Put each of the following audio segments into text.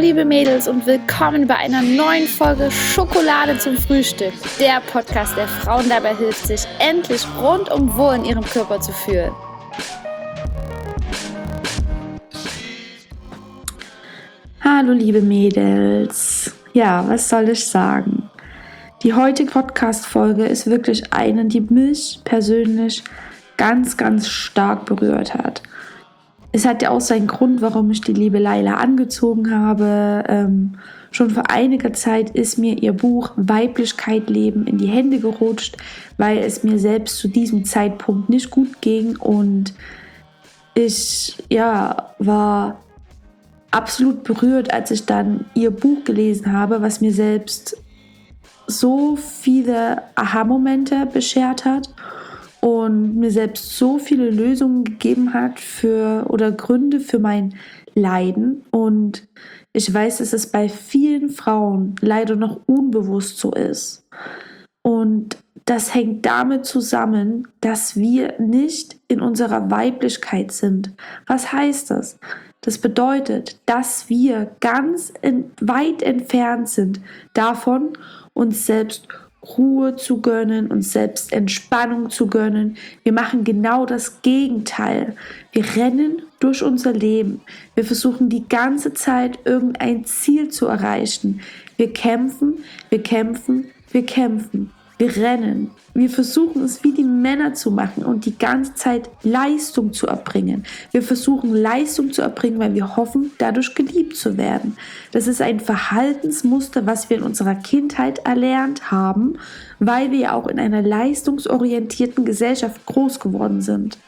liebe Mädels und willkommen bei einer neuen Folge Schokolade zum Frühstück. Der Podcast, der Frauen dabei hilft, sich endlich rundum wohl in ihrem Körper zu fühlen. Hallo liebe Mädels. Ja, was soll ich sagen? Die heutige Podcast-Folge ist wirklich eine, die mich persönlich ganz, ganz stark berührt hat. Es hat ja auch seinen Grund, warum ich die liebe Laila angezogen habe. Schon vor einiger Zeit ist mir ihr Buch Weiblichkeit leben in die Hände gerutscht, weil es mir selbst zu diesem Zeitpunkt nicht gut ging und ich war absolut berührt, als ich dann ihr Buch gelesen habe, was mir selbst so viele Aha-Momente beschert hat und mir selbst so viele Lösungen gegeben hat oder Gründe für mein Leiden. Und ich weiß, dass es bei vielen Frauen leider noch unbewusst so ist. Und das hängt damit zusammen, dass wir nicht in unserer Weiblichkeit sind. Was heißt das? Das bedeutet, dass wir ganz weit entfernt sind davon, uns selbst Ruhe zu gönnen, uns selbst Entspannung zu gönnen. Wir machen genau das Gegenteil. Wir rennen durch unser Leben. Wir versuchen die ganze Zeit irgendein Ziel zu erreichen. Wir kämpfen, wir kämpfen, wir kämpfen. Wir rennen. Wir versuchen es wie die Männer zu machen und die ganze Zeit Leistung zu erbringen. Wir versuchen Leistung zu erbringen, weil wir hoffen, dadurch geliebt zu werden. Das ist ein Verhaltensmuster, was wir in unserer Kindheit erlernt haben, weil wir ja auch in einer leistungsorientierten Gesellschaft groß geworden sind.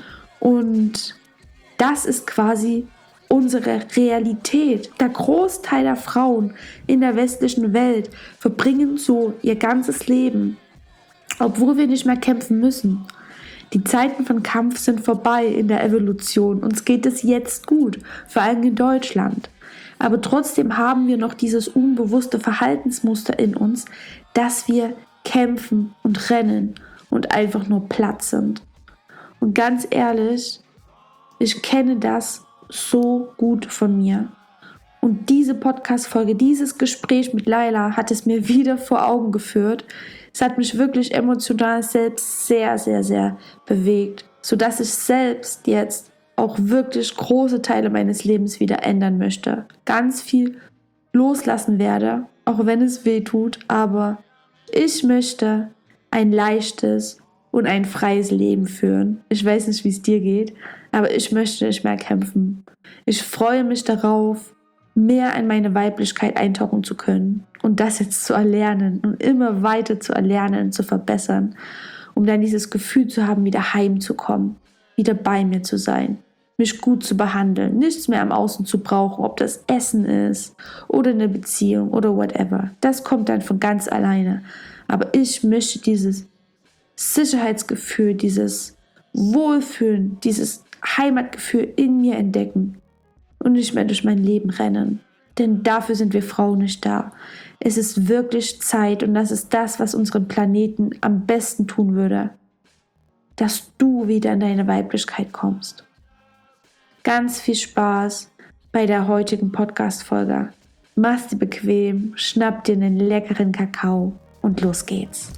Und das ist quasi unsere Realität. Der Großteil der Frauen in der westlichen Welt verbringen so ihr ganzes Leben, obwohl wir nicht mehr kämpfen müssen. Die Zeiten von Kampf sind vorbei in der Evolution. Uns geht es jetzt gut, vor allem in Deutschland. Aber trotzdem haben wir noch dieses unbewusste Verhaltensmuster in uns, dass wir kämpfen und rennen und einfach nur platt sind. Und ganz ehrlich, ich kenne das so gut von mir. Und diese Podcast-Folge, dieses Gespräch mit Laila hat es mir wieder vor Augen geführt. Es hat mich wirklich emotional selbst sehr, sehr, sehr bewegt, sodass ich selbst jetzt auch wirklich große Teile meines Lebens wieder ändern möchte. Ganz viel loslassen werde, auch wenn es weh tut, aber ich möchte ein leichtes und ein freies Leben führen. Ich weiß nicht, wie es dir geht, aber ich möchte nicht mehr kämpfen. Ich freue mich darauf, mehr in meine Weiblichkeit eintauchen zu können und das jetzt zu erlernen und immer weiter zu erlernen und zu verbessern, um dann dieses Gefühl zu haben, wieder heimzukommen, wieder bei mir zu sein, mich gut zu behandeln, nichts mehr am Außen zu brauchen, ob das Essen ist oder eine Beziehung oder whatever. Das kommt dann von ganz alleine. Aber ich möchte dieses Sicherheitsgefühl, dieses Wohlfühlen, dieses Heimatgefühl in mir entdecken und nicht mehr durch mein Leben rennen. Denn dafür sind wir Frauen nicht da. Es ist wirklich Zeit und das ist das, was unseren Planeten am besten tun würde, dass du wieder in deine Weiblichkeit kommst. Ganz viel Spaß bei der heutigen Podcast-Folge. Mach's dir bequem, schnapp dir einen leckeren Kakao und los geht's.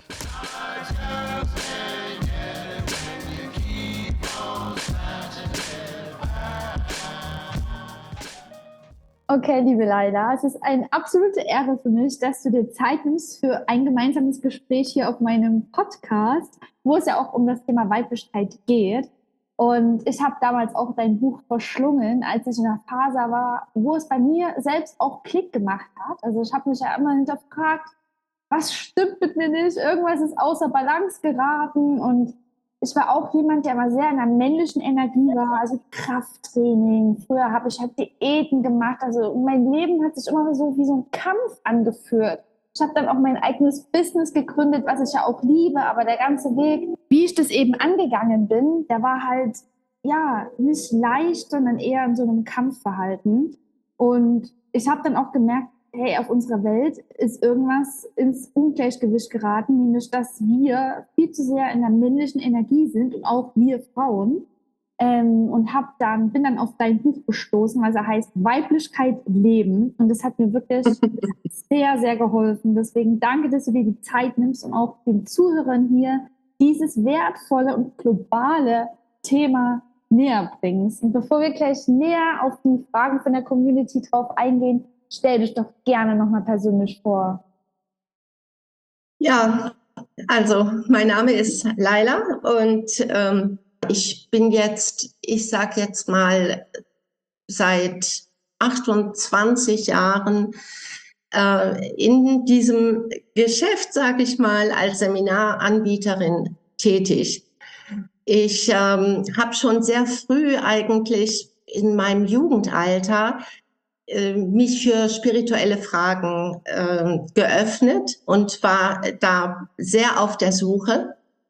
Okay, liebe Laila, es ist eine absolute Ehre für mich, dass du dir Zeit nimmst für ein gemeinsames Gespräch hier auf meinem Podcast, wo es ja auch um das Thema Weiblichkeit geht. Und ich habe damals auch dein Buch verschlungen, als ich in einer Phase war, wo es bei mir selbst auch Klick gemacht hat. Also ich habe mich ja immer hinterfragt, was stimmt mit mir nicht? Irgendwas ist außer Balance geraten und ich war auch jemand, der immer sehr in der männlichen Energie war, also Krafttraining. Früher habe ich halt Diäten gemacht. Also mein Leben hat sich immer so wie so ein Kampf angeführt. Ich habe dann auch mein eigenes Business gegründet, was ich ja auch liebe, aber der ganze Weg, wie ich das eben angegangen bin, der war halt ja nicht leicht, sondern eher in so einem Kampfverhalten. Und ich habe dann auch gemerkt, hey, auf unserer Welt ist irgendwas ins Ungleichgewicht geraten, nämlich dass wir viel zu sehr in der männlichen Energie sind und auch wir Frauen. und bin dann auf dein Buch gestoßen, was heißt Weiblichkeit leben. Und das hat mir wirklich sehr, sehr geholfen. Deswegen danke, dass du dir die Zeit nimmst und auch den Zuhörern hier dieses wertvolle und globale Thema näher bringst. Und bevor wir gleich näher auf die Fragen von der Community drauf eingehen, stell dich doch gerne nochmal persönlich vor. Ja, also mein Name ist Laila und ich bin jetzt, ich sage jetzt mal, seit 28 Jahren in diesem Geschäft, sage ich mal, als Seminaranbieterin tätig. Ich habe schon sehr früh eigentlich in meinem Jugendalter mich für spirituelle Fragen geöffnet und war da sehr auf der Suche.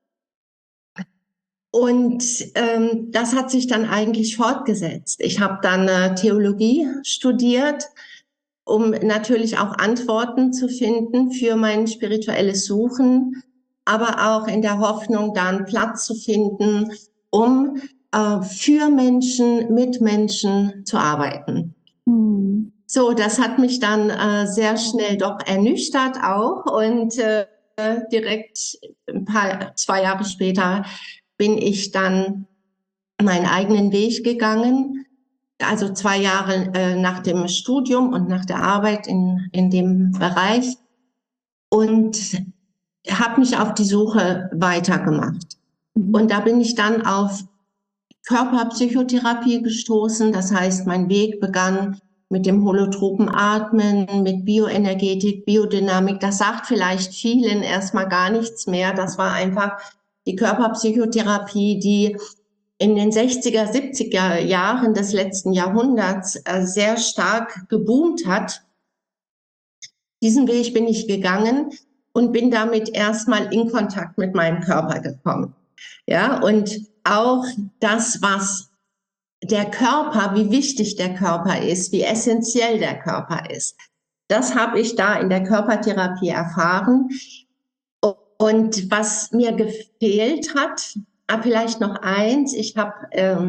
Und das hat sich dann eigentlich fortgesetzt. Ich habe dann Theologie studiert, um natürlich auch Antworten zu finden für mein spirituelles Suchen, aber auch in der Hoffnung, dann Platz zu finden, um für Menschen, mit Menschen zu arbeiten. So, das hat mich dann sehr schnell doch ernüchtert auch und direkt 2 Jahre später bin ich dann meinen eigenen Weg gegangen, also 2 Jahre nach dem Studium und nach der Arbeit in dem Bereich und habe mich auf die Suche weitergemacht. Und da bin ich dann auf Körperpsychotherapie gestoßen, das heißt, mein Weg begann mit dem holotropen Atmen, mit Bioenergetik, Biodynamik. Das sagt vielleicht vielen erstmal gar nichts mehr. Das war einfach die Körperpsychotherapie, die in den 60er, 70er Jahren des letzten Jahrhunderts sehr stark geboomt hat. Diesen Weg bin ich gegangen und bin damit erstmal in Kontakt mit meinem Körper gekommen. Ja, und auch das, was der Körper, wie wichtig der Körper ist, wie essentiell der Körper ist. Das habe ich da in der Körpertherapie erfahren. Und was mir gefehlt hat, vielleicht noch eins, ich habe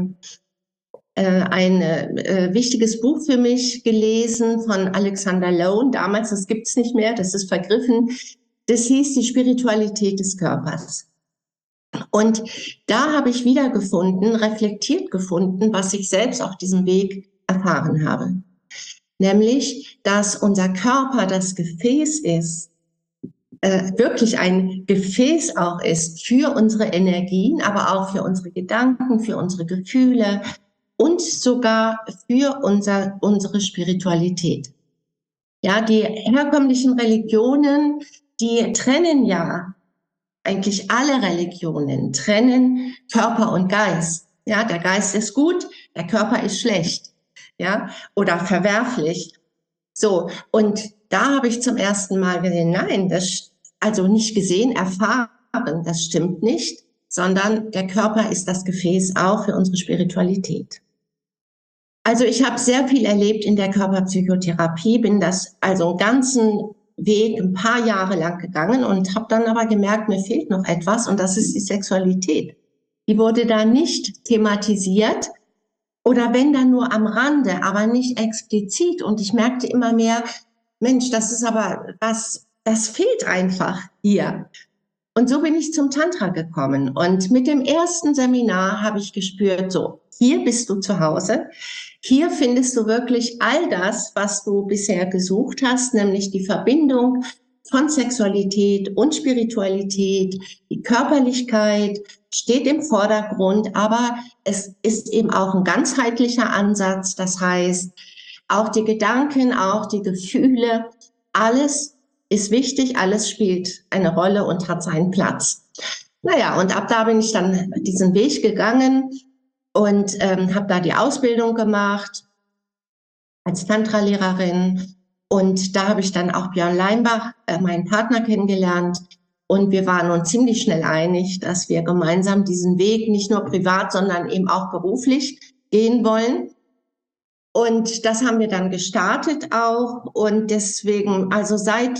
ein wichtiges Buch für mich gelesen von Alexander Lowen, damals, das gibt's nicht mehr, das ist vergriffen, das hieß Die Spiritualität des Körpers. Und da habe ich wiedergefunden, reflektiert gefunden, was ich selbst auf diesem Weg erfahren habe. Nämlich, dass unser Körper das Gefäß ist, wirklich ein Gefäß auch ist für unsere Energien, aber auch für unsere Gedanken, für unsere Gefühle und sogar für unsere Spiritualität. Ja, die herkömmlichen Religionen, die trennen ja, eigentlich alle Religionen trennen Körper und Geist. Ja, der Geist ist gut, der Körper ist schlecht, ja, oder verwerflich. So, und da habe ich zum ersten Mal gesehen, nein, also nicht gesehen, erfahren, das stimmt nicht, sondern der Körper ist das Gefäß auch für unsere Spiritualität. Also ich habe sehr viel erlebt in der Körperpsychotherapie, bin das also einen ganzen Weg ein paar Jahre lang gegangen und habe dann aber gemerkt, mir fehlt noch etwas und das ist die Sexualität. Die wurde da nicht thematisiert oder wenn dann nur am Rande, aber nicht explizit. Und ich merkte immer mehr, Mensch, das ist aber das fehlt einfach hier. Und so bin ich zum Tantra gekommen. Und mit dem ersten Seminar habe ich gespürt, so, hier bist du zu Hause. Hier findest du wirklich all das, was du bisher gesucht hast, nämlich die Verbindung von Sexualität und Spiritualität. Die Körperlichkeit steht im Vordergrund, aber es ist eben auch ein ganzheitlicher Ansatz. Das heißt, auch die Gedanken, auch die Gefühle, alles ist wichtig, alles spielt eine Rolle und hat seinen Platz. Naja, und ab da bin ich dann diesen Weg gegangen und habe da die Ausbildung gemacht als Tantra-Lehrerin. Und da habe ich dann auch Björn Leimbach, meinen Partner, kennengelernt. Und wir waren uns ziemlich schnell einig, dass wir gemeinsam diesen Weg nicht nur privat, sondern eben auch beruflich gehen wollen. Und das haben wir dann gestartet auch. Und deswegen, also seit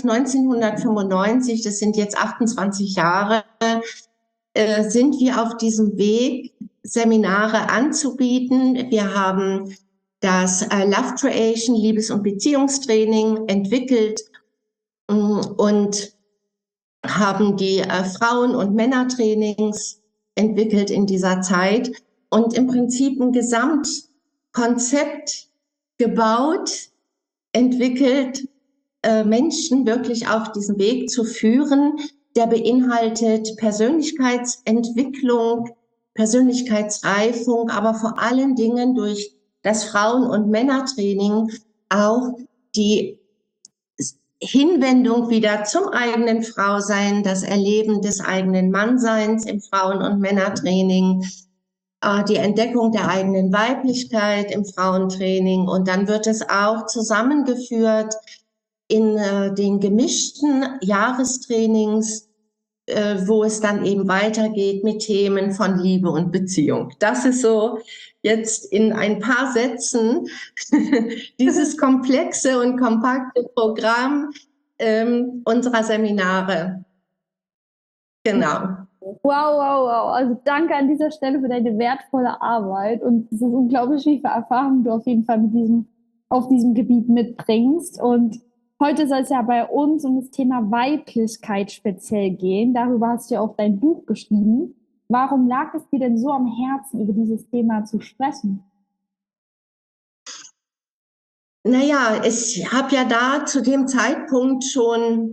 1995, das sind jetzt 28 Jahre, sind wir auf diesem Weg, Seminare anzubieten. Wir haben das Love Creation, Liebes- und Beziehungstraining entwickelt und haben die Frauen- und Männertrainings entwickelt in dieser Zeit und im Prinzip ein Gesamtkonzept gebaut, entwickelt, Menschen wirklich auf diesen Weg zu führen, der beinhaltet Persönlichkeitsentwicklung, Persönlichkeitsreifung, aber vor allen Dingen durch das Frauen- und Männertraining auch die Hinwendung wieder zum eigenen Frausein, das Erleben des eigenen Mannseins im Frauen- und Männertraining, die Entdeckung der eigenen Weiblichkeit im Frauentraining. Und dann wird es auch zusammengeführt in den gemischten Jahrestrainings, wo es dann eben weitergeht mit Themen von Liebe und Beziehung. Das ist so jetzt in ein paar Sätzen dieses komplexe und kompakte Programm unserer Seminare. Genau. Wow, wow, wow. Also danke an dieser Stelle für deine wertvolle Arbeit. Und es ist unglaublich, wie viel Erfahrung du auf jeden Fall auf diesem Gebiet mitbringst. Und heute soll es ja bei uns um das Thema Weiblichkeit speziell gehen. Darüber hast du ja auch dein Buch geschrieben. Warum lag es dir denn so am Herzen, über dieses Thema zu sprechen? Naja, ich habe ja da zu dem Zeitpunkt schon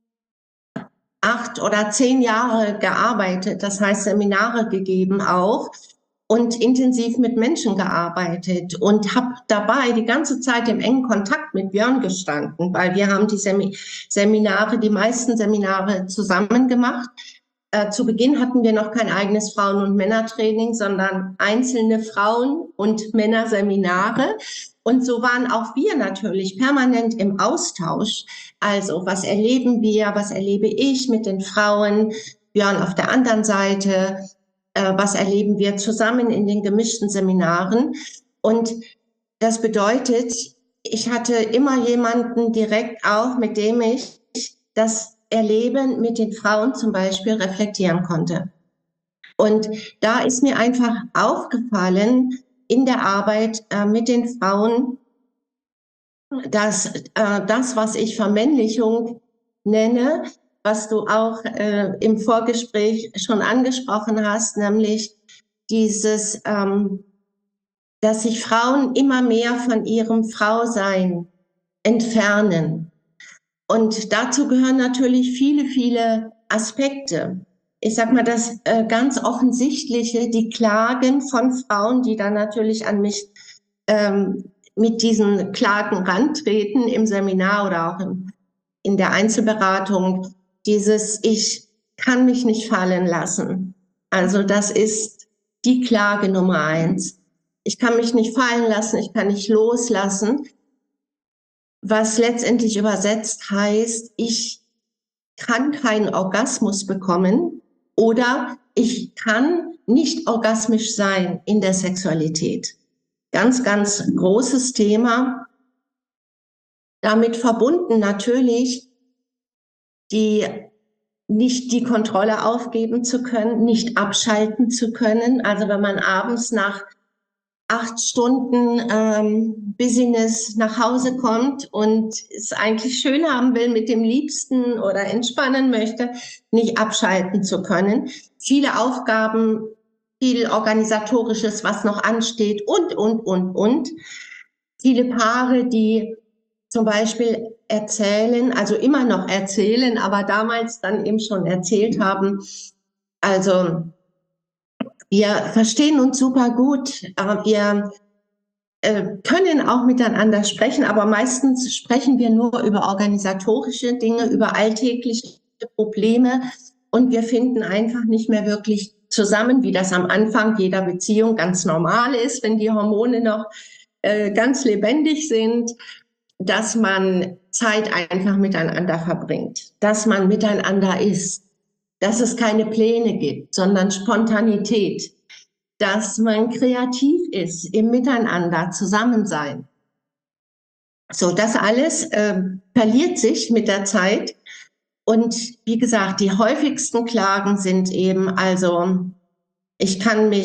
8 oder 10 Jahre gearbeitet, das heißt Seminare gegeben auch und intensiv mit Menschen gearbeitet und habe dabei die ganze Zeit im engen Kontakt mit Björn gestanden, weil wir haben die die meisten Seminare zusammen gemacht. Zu Beginn hatten wir noch kein eigenes Frauen- und Männertraining, sondern einzelne Frauen- und Männerseminare. Und so waren auch wir natürlich permanent im Austausch. Also was erleben wir, was erlebe ich mit den Frauen, Björn auf der anderen Seite, was erleben wir zusammen in den gemischten Seminaren. Und das bedeutet, ich hatte immer jemanden direkt auch, mit dem ich das Erleben mit den Frauen zum Beispiel reflektieren konnte. Und da ist mir einfach aufgefallen in der Arbeit mit den Frauen, dass das, was ich Vermännlichung nenne, was du auch im Vorgespräch schon angesprochen hast, nämlich dieses, dass sich Frauen immer mehr von ihrem Frausein entfernen. Und dazu gehören natürlich viele, viele Aspekte. Ich sag mal, das ganz Offensichtliche, die Klagen von Frauen, die dann natürlich an mich mit diesen Klagen rantreten im Seminar oder auch in der Einzelberatung, dieses Ich kann mich nicht fallen lassen. Also das ist die Klage Nummer 1. Ich kann mich nicht fallen lassen, ich kann nicht loslassen, was letztendlich übersetzt heißt, ich kann keinen Orgasmus bekommen oder ich kann nicht orgasmisch sein in der Sexualität. Ganz, ganz großes Thema. Damit verbunden natürlich nicht die Kontrolle aufgeben zu können, nicht abschalten zu können. Also wenn man abends nach 8 Stunden Business nach Hause kommt und es eigentlich schön haben will mit dem Liebsten oder entspannen möchte, nicht abschalten zu können. Viele Aufgaben, viel Organisatorisches, was noch ansteht und. Viele Paare, die zum Beispiel erzählen, also immer noch erzählen, aber damals dann eben schon erzählt haben, also wir verstehen uns super gut, wir können auch miteinander sprechen, aber meistens sprechen wir nur über organisatorische Dinge, über alltägliche Probleme und wir finden einfach nicht mehr wirklich zusammen, wie das am Anfang jeder Beziehung ganz normal ist, wenn die Hormone noch ganz lebendig sind, dass man Zeit einfach miteinander verbringt, dass man miteinander ist, dass es keine Pläne gibt, sondern Spontanität, dass man kreativ ist im Miteinander, Zusammensein. So, das alles verliert sich mit der Zeit. Und wie gesagt, die häufigsten Klagen sind eben, also ich kann mich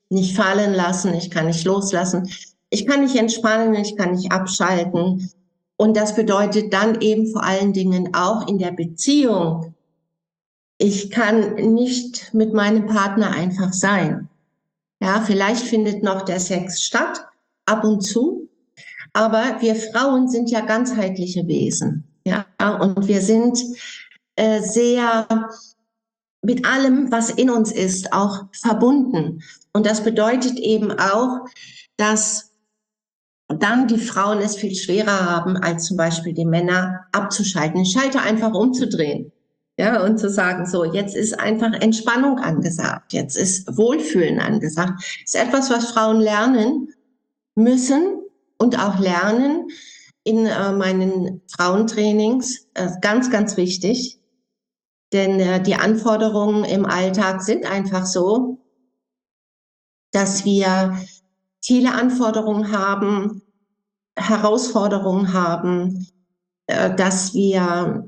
nicht fallen lassen, ich kann nicht loslassen, ich kann nicht entspannen, ich kann nicht abschalten. Und das bedeutet dann eben vor allen Dingen auch in der Beziehung, ich kann nicht mit meinem Partner einfach sein. Ja, vielleicht findet noch der Sex statt, ab und zu, aber wir Frauen sind ja ganzheitliche Wesen. Ja, und wir sind sehr mit allem, was in uns ist, auch verbunden. Und das bedeutet eben auch, dass dann die Frauen es viel schwerer haben, als zum Beispiel die Männer abzuschalten, den Schalter einfach umzudrehen. Ja, und zu sagen, so, jetzt ist einfach Entspannung angesagt, jetzt ist Wohlfühlen angesagt. Das ist etwas, was Frauen lernen müssen und auch lernen in meinen Frauentrainings. Ganz, ganz wichtig. Denn die Anforderungen im Alltag sind einfach so, dass wir viele Anforderungen haben, Herausforderungen haben, dass wir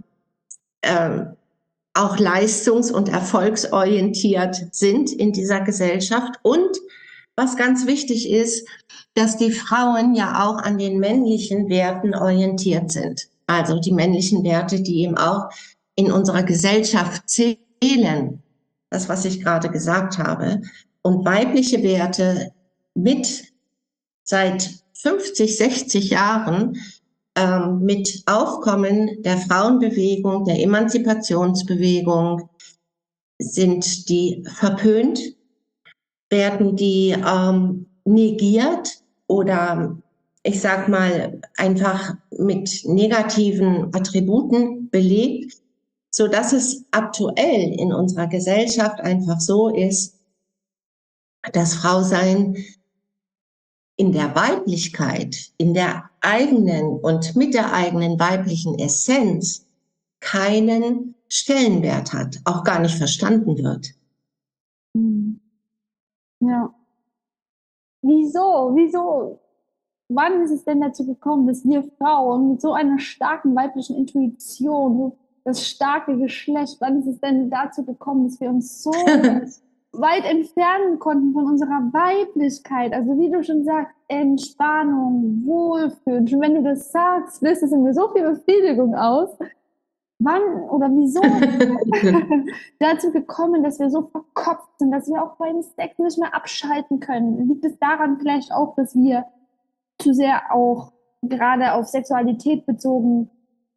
auch leistungs- und erfolgsorientiert sind in dieser Gesellschaft. Und was ganz wichtig ist, dass die Frauen ja auch an den männlichen Werten orientiert sind. Also die männlichen Werte, die eben auch in unserer Gesellschaft zählen. Das, was ich gerade gesagt habe. Und weibliche Werte mit seit 50, 60 Jahren mit Aufkommen der Frauenbewegung, der Emanzipationsbewegung, sind die verpönt, werden die negiert oder ich sag mal einfach mit negativen Attributen belegt, so dass es aktuell in unserer Gesellschaft einfach so ist, dass Frausein in der Weiblichkeit, in der eigenen und mit der eigenen weiblichen Essenz keinen Stellenwert hat, auch gar nicht verstanden wird. Ja. Wieso? Wann ist es denn dazu gekommen, dass wir Frauen mit so einer starken weiblichen Intuition, das starke Geschlecht, wann ist es denn dazu gekommen, dass wir uns so weit entfernen konnten von unserer Weiblichkeit? Also wie du schon sagst, Entspannung, Wohlfühlen. Schon wenn du das sagst, löst es in mir so viel Befriedigung aus. Wann oder wieso dazu gekommen, dass wir so verkopft sind, dass wir auch beim Sex nicht mehr abschalten können? Liegt es daran vielleicht auch, dass wir zu sehr auch gerade auf Sexualität bezogen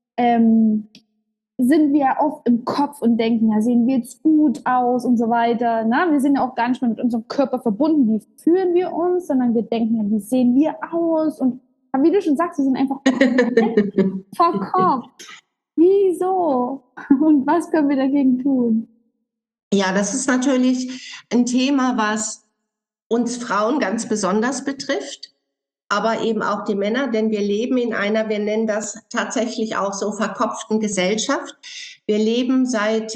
sind wir oft im Kopf und denken, ja, sehen wir jetzt gut aus und so weiter. Na, wir sind ja auch gar nicht mehr mit unserem Körper verbunden, wie fühlen wir uns, sondern wir denken, ja, wie sehen wir aus? Und wie du schon sagst, wir sind einfach verkopft. Wieso? Und was können wir dagegen tun? Ja, das ist natürlich ein Thema, was uns Frauen ganz besonders betrifft, aber eben auch die Männer, denn wir leben in einer, wir nennen das tatsächlich auch so verkopften Gesellschaft. Wir leben seit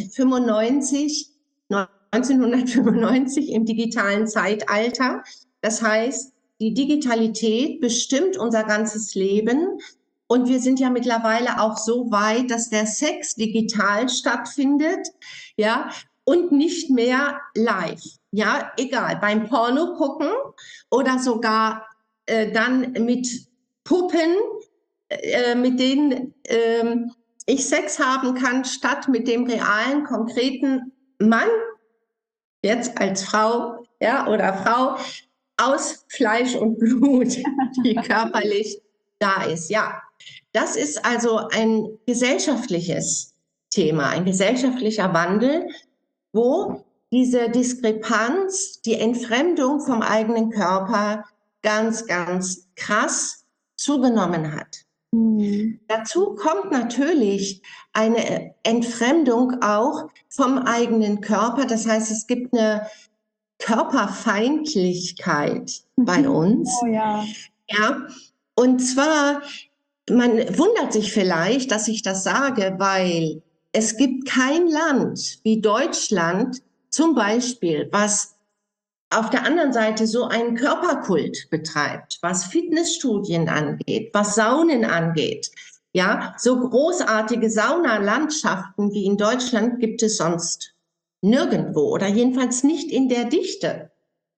1995 im digitalen Zeitalter. Das heißt, die Digitalität bestimmt unser ganzes Leben. Und wir sind ja mittlerweile auch so weit, dass der Sex digital stattfindet, ja, und nicht mehr live. Ja, egal, beim Porno gucken oder sogar dann mit Puppen, mit denen ich Sex haben kann, statt mit dem realen, konkreten Mann, jetzt als Frau, ja, oder Frau, aus Fleisch und Blut, die körperlich da ist, ja. Das ist also ein gesellschaftliches Thema, ein gesellschaftlicher Wandel, wo diese Diskrepanz, die Entfremdung vom eigenen Körper ganz, ganz krass zugenommen hat. Dazu kommt natürlich eine Entfremdung auch vom eigenen Körper. Das heißt, es gibt eine Körperfeindlichkeit bei uns. Oh ja. Ja, und zwar, man wundert sich vielleicht, dass ich das sage, weil es gibt kein Land wie Deutschland zum Beispiel, was auf der anderen Seite so einen Körperkult betreibt, was Fitnessstudien angeht, was Saunen angeht. Ja, so großartige Saunalandschaften wie in Deutschland gibt es sonst nirgendwo oder jedenfalls nicht in der Dichte.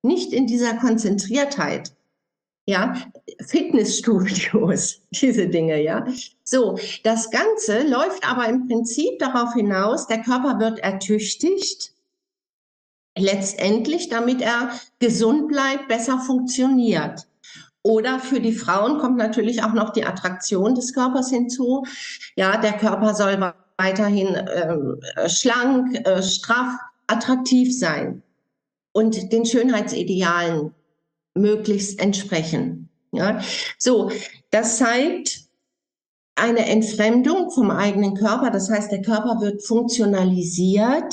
nicht in dieser Konzentriertheit. Ja, Fitnessstudios, diese Dinge, ja. So, das Ganze läuft aber im Prinzip darauf hinaus, der Körper wird ertüchtigt, letztendlich, damit er gesund bleibt, besser funktioniert. Oder für die Frauen kommt natürlich auch noch die Attraktion des Körpers hinzu. Ja, der Körper soll weiterhin schlank, straff, attraktiv sein und den Schönheitsidealen möglichst entsprechen. Ja, so, das zeigt eine Entfremdung vom eigenen Körper. Das heißt, der Körper wird funktionalisiert,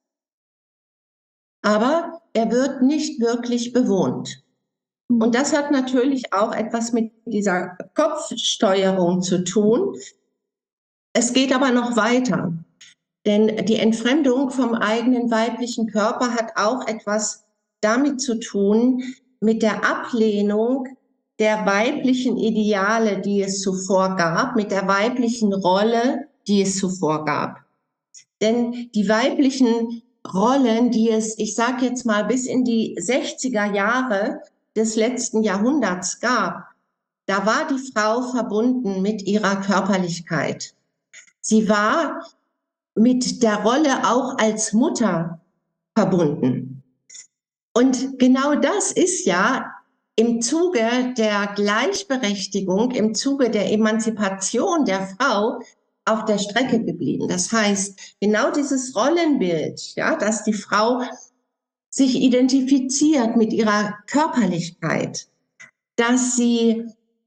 aber er wird nicht wirklich bewohnt. Und das hat natürlich auch etwas mit dieser Kopfsteuerung zu tun. Es geht aber noch weiter, denn die Entfremdung vom eigenen weiblichen Körper hat auch etwas damit zu tun, mit der Ablehnung der weiblichen Ideale, die es zuvor gab, mit der weiblichen Rolle, die es zuvor gab. Denn die weiblichen Rollen, die es, ich sage jetzt mal, bis in die 60er Jahre des letzten Jahrhunderts gab, da war die Frau verbunden mit ihrer Körperlichkeit. Sie war mit der Rolle auch als Mutter verbunden. Und genau das ist ja im Zuge der Gleichberechtigung, im Zuge der Emanzipation der Frau auf der Strecke geblieben. Das heißt, genau dieses Rollenbild, ja, dass die Frau sich identifiziert mit ihrer Körperlichkeit, dass sie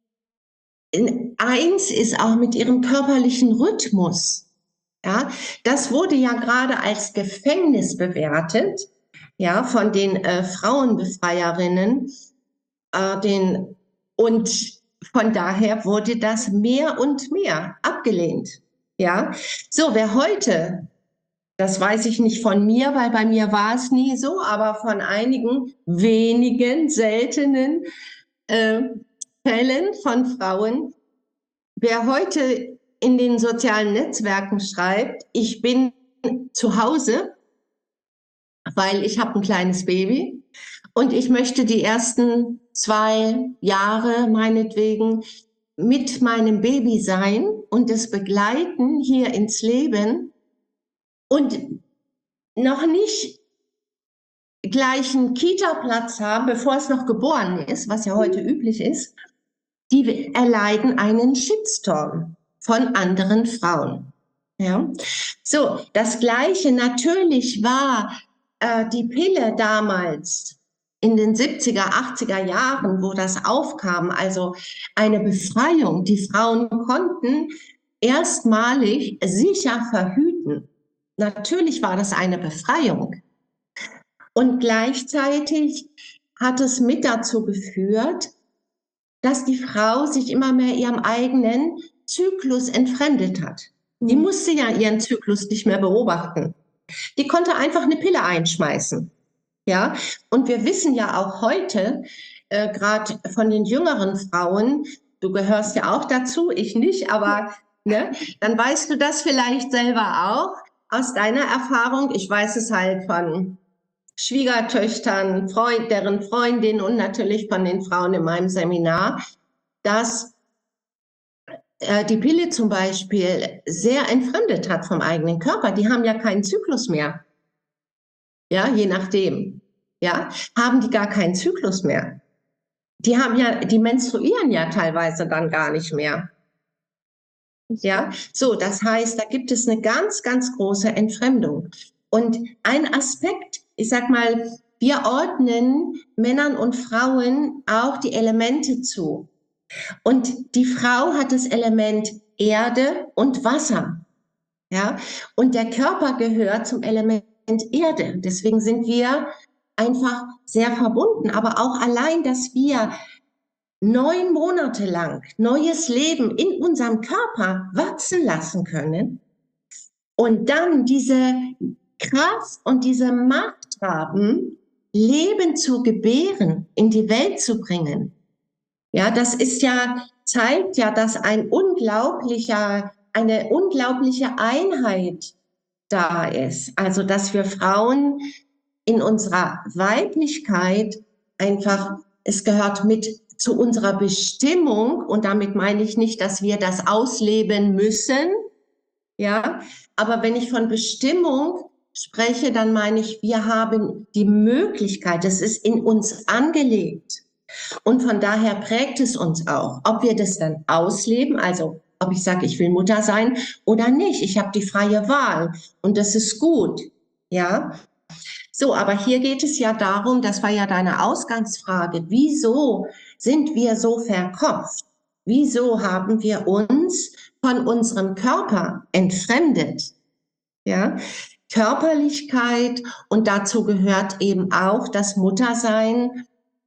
eins ist auch mit ihrem körperlichen Rhythmus. Ja, das wurde ja gerade als Gefängnis bewertet, ja, von den Frauenbefreierinnen, und von daher wurde das mehr und mehr abgelehnt. Ja, so, wer heute, das weiß ich nicht von mir, weil bei mir war es nie so, aber von einigen wenigen seltenen Fällen von Frauen, wer heute in den sozialen Netzwerken schreibt, ich bin zu Hause, weil ich habe ein kleines Baby und ich möchte die ersten 2 Jahre meinetwegen mit meinem Baby sein und es begleiten hier ins Leben und noch nicht gleich einen Kita-Platz haben, bevor es noch geboren ist, was ja heute üblich ist, die erleiden einen Shitstorm von anderen Frauen. Ja, so, das Gleiche natürlich war die Pille damals in den 70er, 80er Jahren, wo das aufkam, also eine Befreiung. Die Frauen konnten erstmalig sicher verhüten. Natürlich war das eine Befreiung. Und gleichzeitig hat es mit dazu geführt, dass die Frau sich immer mehr ihrem eigenen Zyklus entfremdet hat. Die musste ja ihren Zyklus nicht mehr beobachten. Die konnte einfach eine Pille einschmeißen. Ja, und wir wissen ja auch heute, gerade von den jüngeren Frauen, du gehörst ja auch dazu, ich nicht, aber ne, dann weißt du das vielleicht selber auch aus deiner Erfahrung. Ich weiß es halt von Schwiegertöchtern, deren Freundinnen und natürlich von den Frauen in meinem Seminar, dass die Pille zum Beispiel sehr entfremdet hat vom eigenen Körper. Die haben ja keinen Zyklus mehr. Ja, je nachdem. Ja, haben die gar keinen Zyklus mehr. Die menstruieren ja teilweise dann gar nicht mehr. Ja, so, das heißt, da gibt es eine ganz, ganz große Entfremdung. Und ein Aspekt, ich sag mal, wir ordnen Männern und Frauen auch die Elemente zu. Und die Frau hat das Element Erde und Wasser. Ja, und der Körper gehört zum Element Erde. Deswegen sind wir einfach sehr verbunden. Aber auch allein, dass wir 9 Monate lang neues Leben in unserem Körper wachsen lassen können und dann diese Kraft und diese Macht haben, Leben zu gebären, in die Welt zu bringen. Ja, das ist ja, zeigt ja, dass eine unglaubliche Einheit da ist. Also, dass wir Frauen in unserer Weiblichkeit einfach, es gehört mit zu unserer Bestimmung, und damit meine ich nicht, dass wir das ausleben müssen, ja, aber wenn ich von Bestimmung spreche, dann meine ich, wir haben die Möglichkeit, es ist in uns angelegt. Und von daher prägt es uns auch, ob wir das dann ausleben, also ob ich sage, ich will Mutter sein oder nicht. Ich habe die freie Wahl und das ist gut, ja. So, aber hier geht es ja darum, das war ja deine Ausgangsfrage, wieso sind wir so verkopft? Wieso haben wir uns von unserem Körper entfremdet? Ja, Körperlichkeit, und dazu gehört eben auch das Muttersein,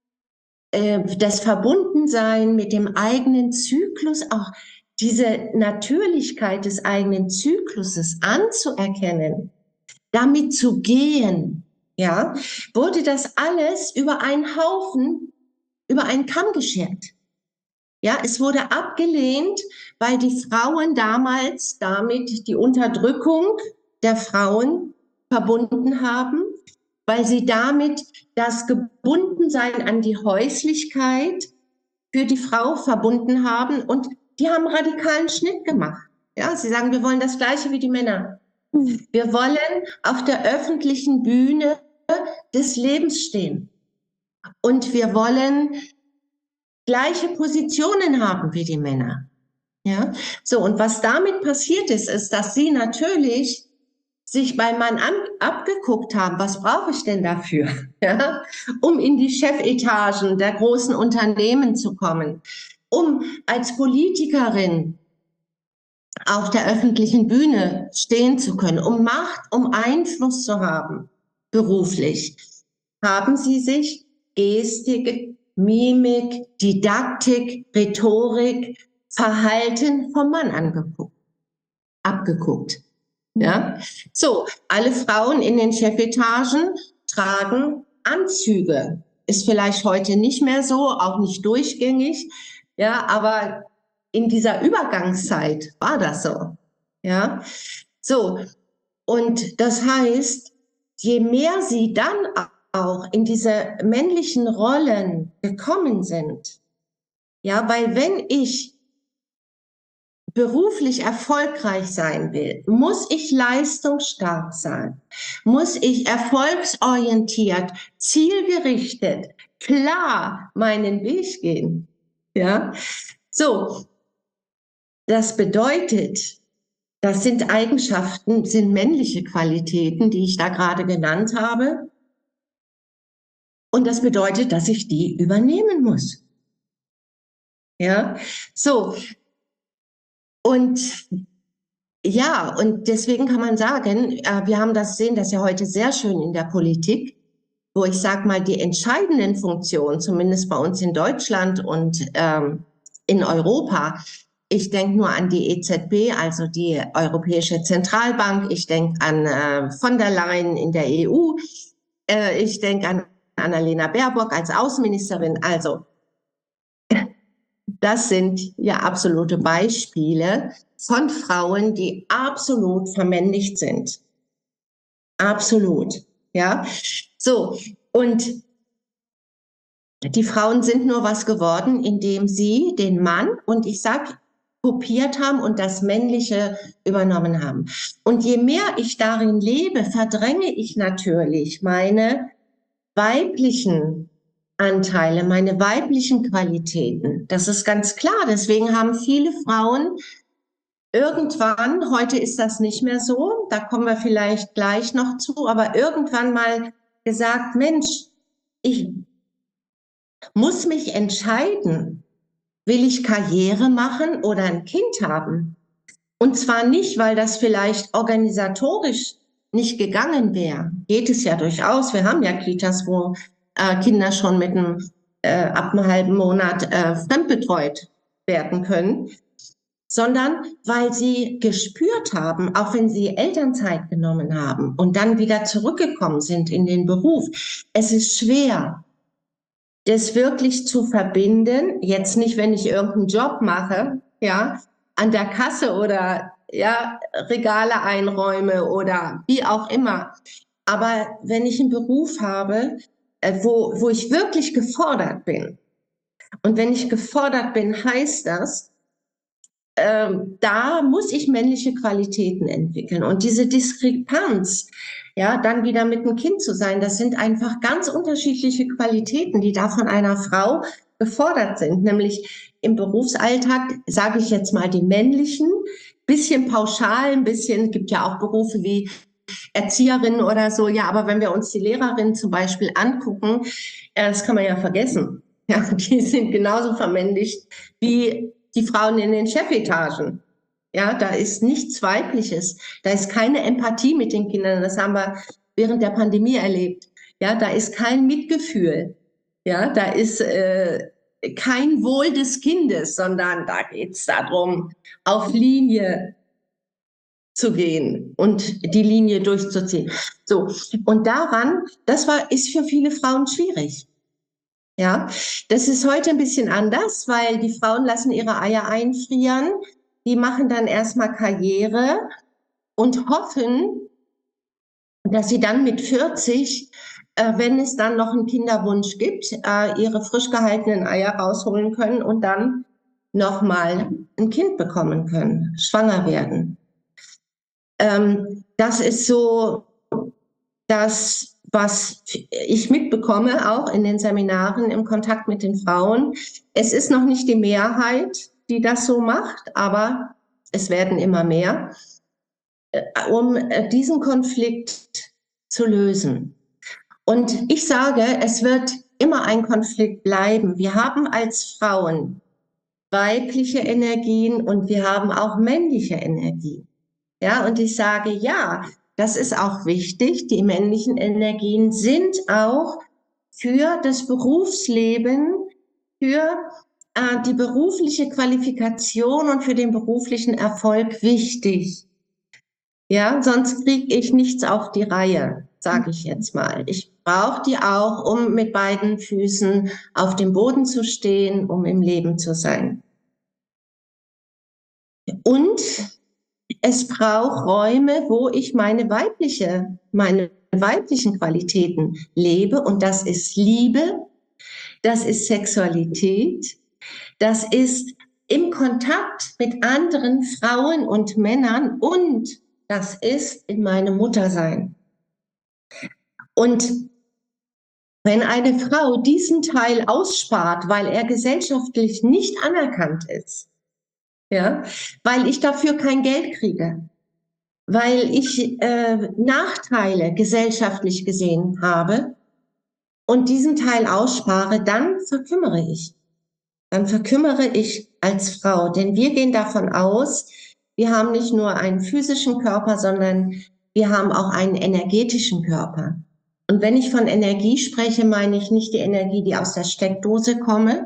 das Verbundensein mit dem eigenen Zyklus, auch diese Natürlichkeit des eigenen Zykluses anzuerkennen, damit zu gehen, ja, wurde das alles über einen Haufen, über einen Kamm geschert. Ja, es wurde abgelehnt, weil die Frauen damals damit die Unterdrückung der Frauen verbunden haben, weil sie damit das Gebundensein an die Häuslichkeit für die Frau verbunden haben, und die haben einen radikalen Schnitt gemacht. Ja, sie sagen, wir wollen das Gleiche wie die Männer. Wir wollen auf der öffentlichen Bühne des Lebens stehen. Und wir wollen gleiche Positionen haben wie die Männer. Ja, so, und was damit passiert ist, ist, dass sie natürlich sich beim Mann abgeguckt haben, was brauche ich denn dafür, ja, um in die Chefetagen der großen Unternehmen zu kommen, um als Politikerin auf der öffentlichen Bühne stehen zu können, um Macht, um Einfluss zu haben, beruflich, haben sie sich Gestik, Mimik, Didaktik, Rhetorik, Verhalten vom Mann abgeguckt. Ja, so, alle Frauen in den Chefetagen tragen Anzüge. Ist vielleicht heute nicht mehr so, auch nicht durchgängig, ja, aber in dieser Übergangszeit war das so, ja. So, und das heißt, je mehr sie dann auch in diese männlichen Rollen gekommen sind, ja, weil wenn ich beruflich erfolgreich sein will, muss ich leistungsstark sein, muss ich erfolgsorientiert, zielgerichtet, klar meinen Weg gehen. Ja, so, das bedeutet, das sind Eigenschaften, sind männliche Qualitäten, die ich da gerade genannt habe. Und das bedeutet, dass ich die übernehmen muss. Ja, so. Und ja, und deswegen kann man sagen, wir haben sehen das ja heute sehr schön in der Politik, wo ich sage mal, die entscheidenden Funktionen, zumindest bei uns in Deutschland und in Europa, ich denke nur an die EZB, also die Europäische Zentralbank, ich denke an von der Leyen in der EU, ich denke an Annalena Baerbock als Außenministerin, also das sind ja absolute Beispiele von Frauen, die absolut vermännlicht sind. Absolut, ja. So, und die Frauen sind nur was geworden, indem sie den Mann, und ich sag, kopiert haben und das Männliche übernommen haben. Und je mehr ich darin lebe, verdränge ich natürlich meine weiblichen Anteile, meine weiblichen Qualitäten. Das ist ganz klar. Deswegen haben viele Frauen irgendwann, heute ist das nicht mehr so, da kommen wir vielleicht gleich noch zu, aber irgendwann mal gesagt, Mensch, ich muss mich entscheiden, will ich Karriere machen oder ein Kind haben? Und zwar nicht, weil das vielleicht organisatorisch nicht gegangen wäre. Geht es ja durchaus. Wir haben ja Kitas, wo Kinder schon ab einem halben Monat fremdbetreut werden können, sondern weil sie gespürt haben, auch wenn sie Elternzeit genommen haben und dann wieder zurückgekommen sind in den Beruf, es ist schwer, das wirklich zu verbinden. Jetzt nicht, wenn ich irgendeinen Job mache, ja, an der Kasse oder ja, Regale einräume oder wie auch immer. Aber wenn ich einen Beruf habe, wo ich wirklich gefordert bin. Und wenn ich gefordert bin, heißt das, da muss ich männliche Qualitäten entwickeln. Und diese Diskrepanz, ja, dann wieder mit einem Kind zu sein, das sind einfach ganz unterschiedliche Qualitäten, die da von einer Frau gefordert sind. Nämlich im Berufsalltag, sage ich jetzt mal, die männlichen, bisschen pauschal, ein bisschen, gibt ja auch Berufe wie Erzieherin oder so, ja, aber wenn wir uns die Lehrerinnen zum Beispiel angucken, das kann man ja vergessen. Ja, die sind genauso vermännlicht wie die Frauen in den Chefetagen. Ja, da ist nichts Weibliches. Da ist keine Empathie mit den Kindern. Das haben wir während der Pandemie erlebt. Ja, da ist kein Mitgefühl. Ja, da ist kein Wohl des Kindes, sondern da geht es darum, auf Linie zu gehen und die Linie durchzuziehen. So, und daran, ist für viele Frauen schwierig. Ja, das ist heute ein bisschen anders, weil die Frauen lassen ihre Eier einfrieren, die machen dann erstmal Karriere und hoffen, dass sie dann mit 40, wenn es dann noch einen Kinderwunsch gibt, ihre frisch gehaltenen Eier rausholen können und dann nochmal ein Kind bekommen können, schwanger werden. Das ist so das, was ich mitbekomme, auch in den Seminaren im Kontakt mit den Frauen. Es ist noch nicht die Mehrheit, die das so macht, aber es werden immer mehr, um diesen Konflikt zu lösen. Und ich sage, es wird immer ein Konflikt bleiben. Wir haben als Frauen weibliche Energien und wir haben auch männliche Energien. Ja, und ich sage, ja, das ist auch wichtig. Die männlichen Energien sind auch für das Berufsleben, für die berufliche Qualifikation und für den beruflichen Erfolg wichtig. Ja, sonst kriege ich nichts auf die Reihe, sage ich jetzt mal. Ich brauche die auch, um mit beiden Füßen auf dem Boden zu stehen, um im Leben zu sein. Und es braucht Räume, wo ich meine weiblichen Qualitäten lebe. Und das ist Liebe, das ist Sexualität, das ist im Kontakt mit anderen Frauen und Männern und das ist in meinem Muttersein. Und wenn eine Frau diesen Teil ausspart, weil er gesellschaftlich nicht anerkannt ist, ja, weil ich dafür kein Geld kriege, weil ich Nachteile gesellschaftlich gesehen habe und diesen Teil ausspare, dann verkümmere ich. Dann verkümmere ich als Frau, denn wir gehen davon aus, wir haben nicht nur einen physischen Körper, sondern wir haben auch einen energetischen Körper. Und wenn ich von Energie spreche, meine ich nicht die Energie, die aus der Steckdose kommt,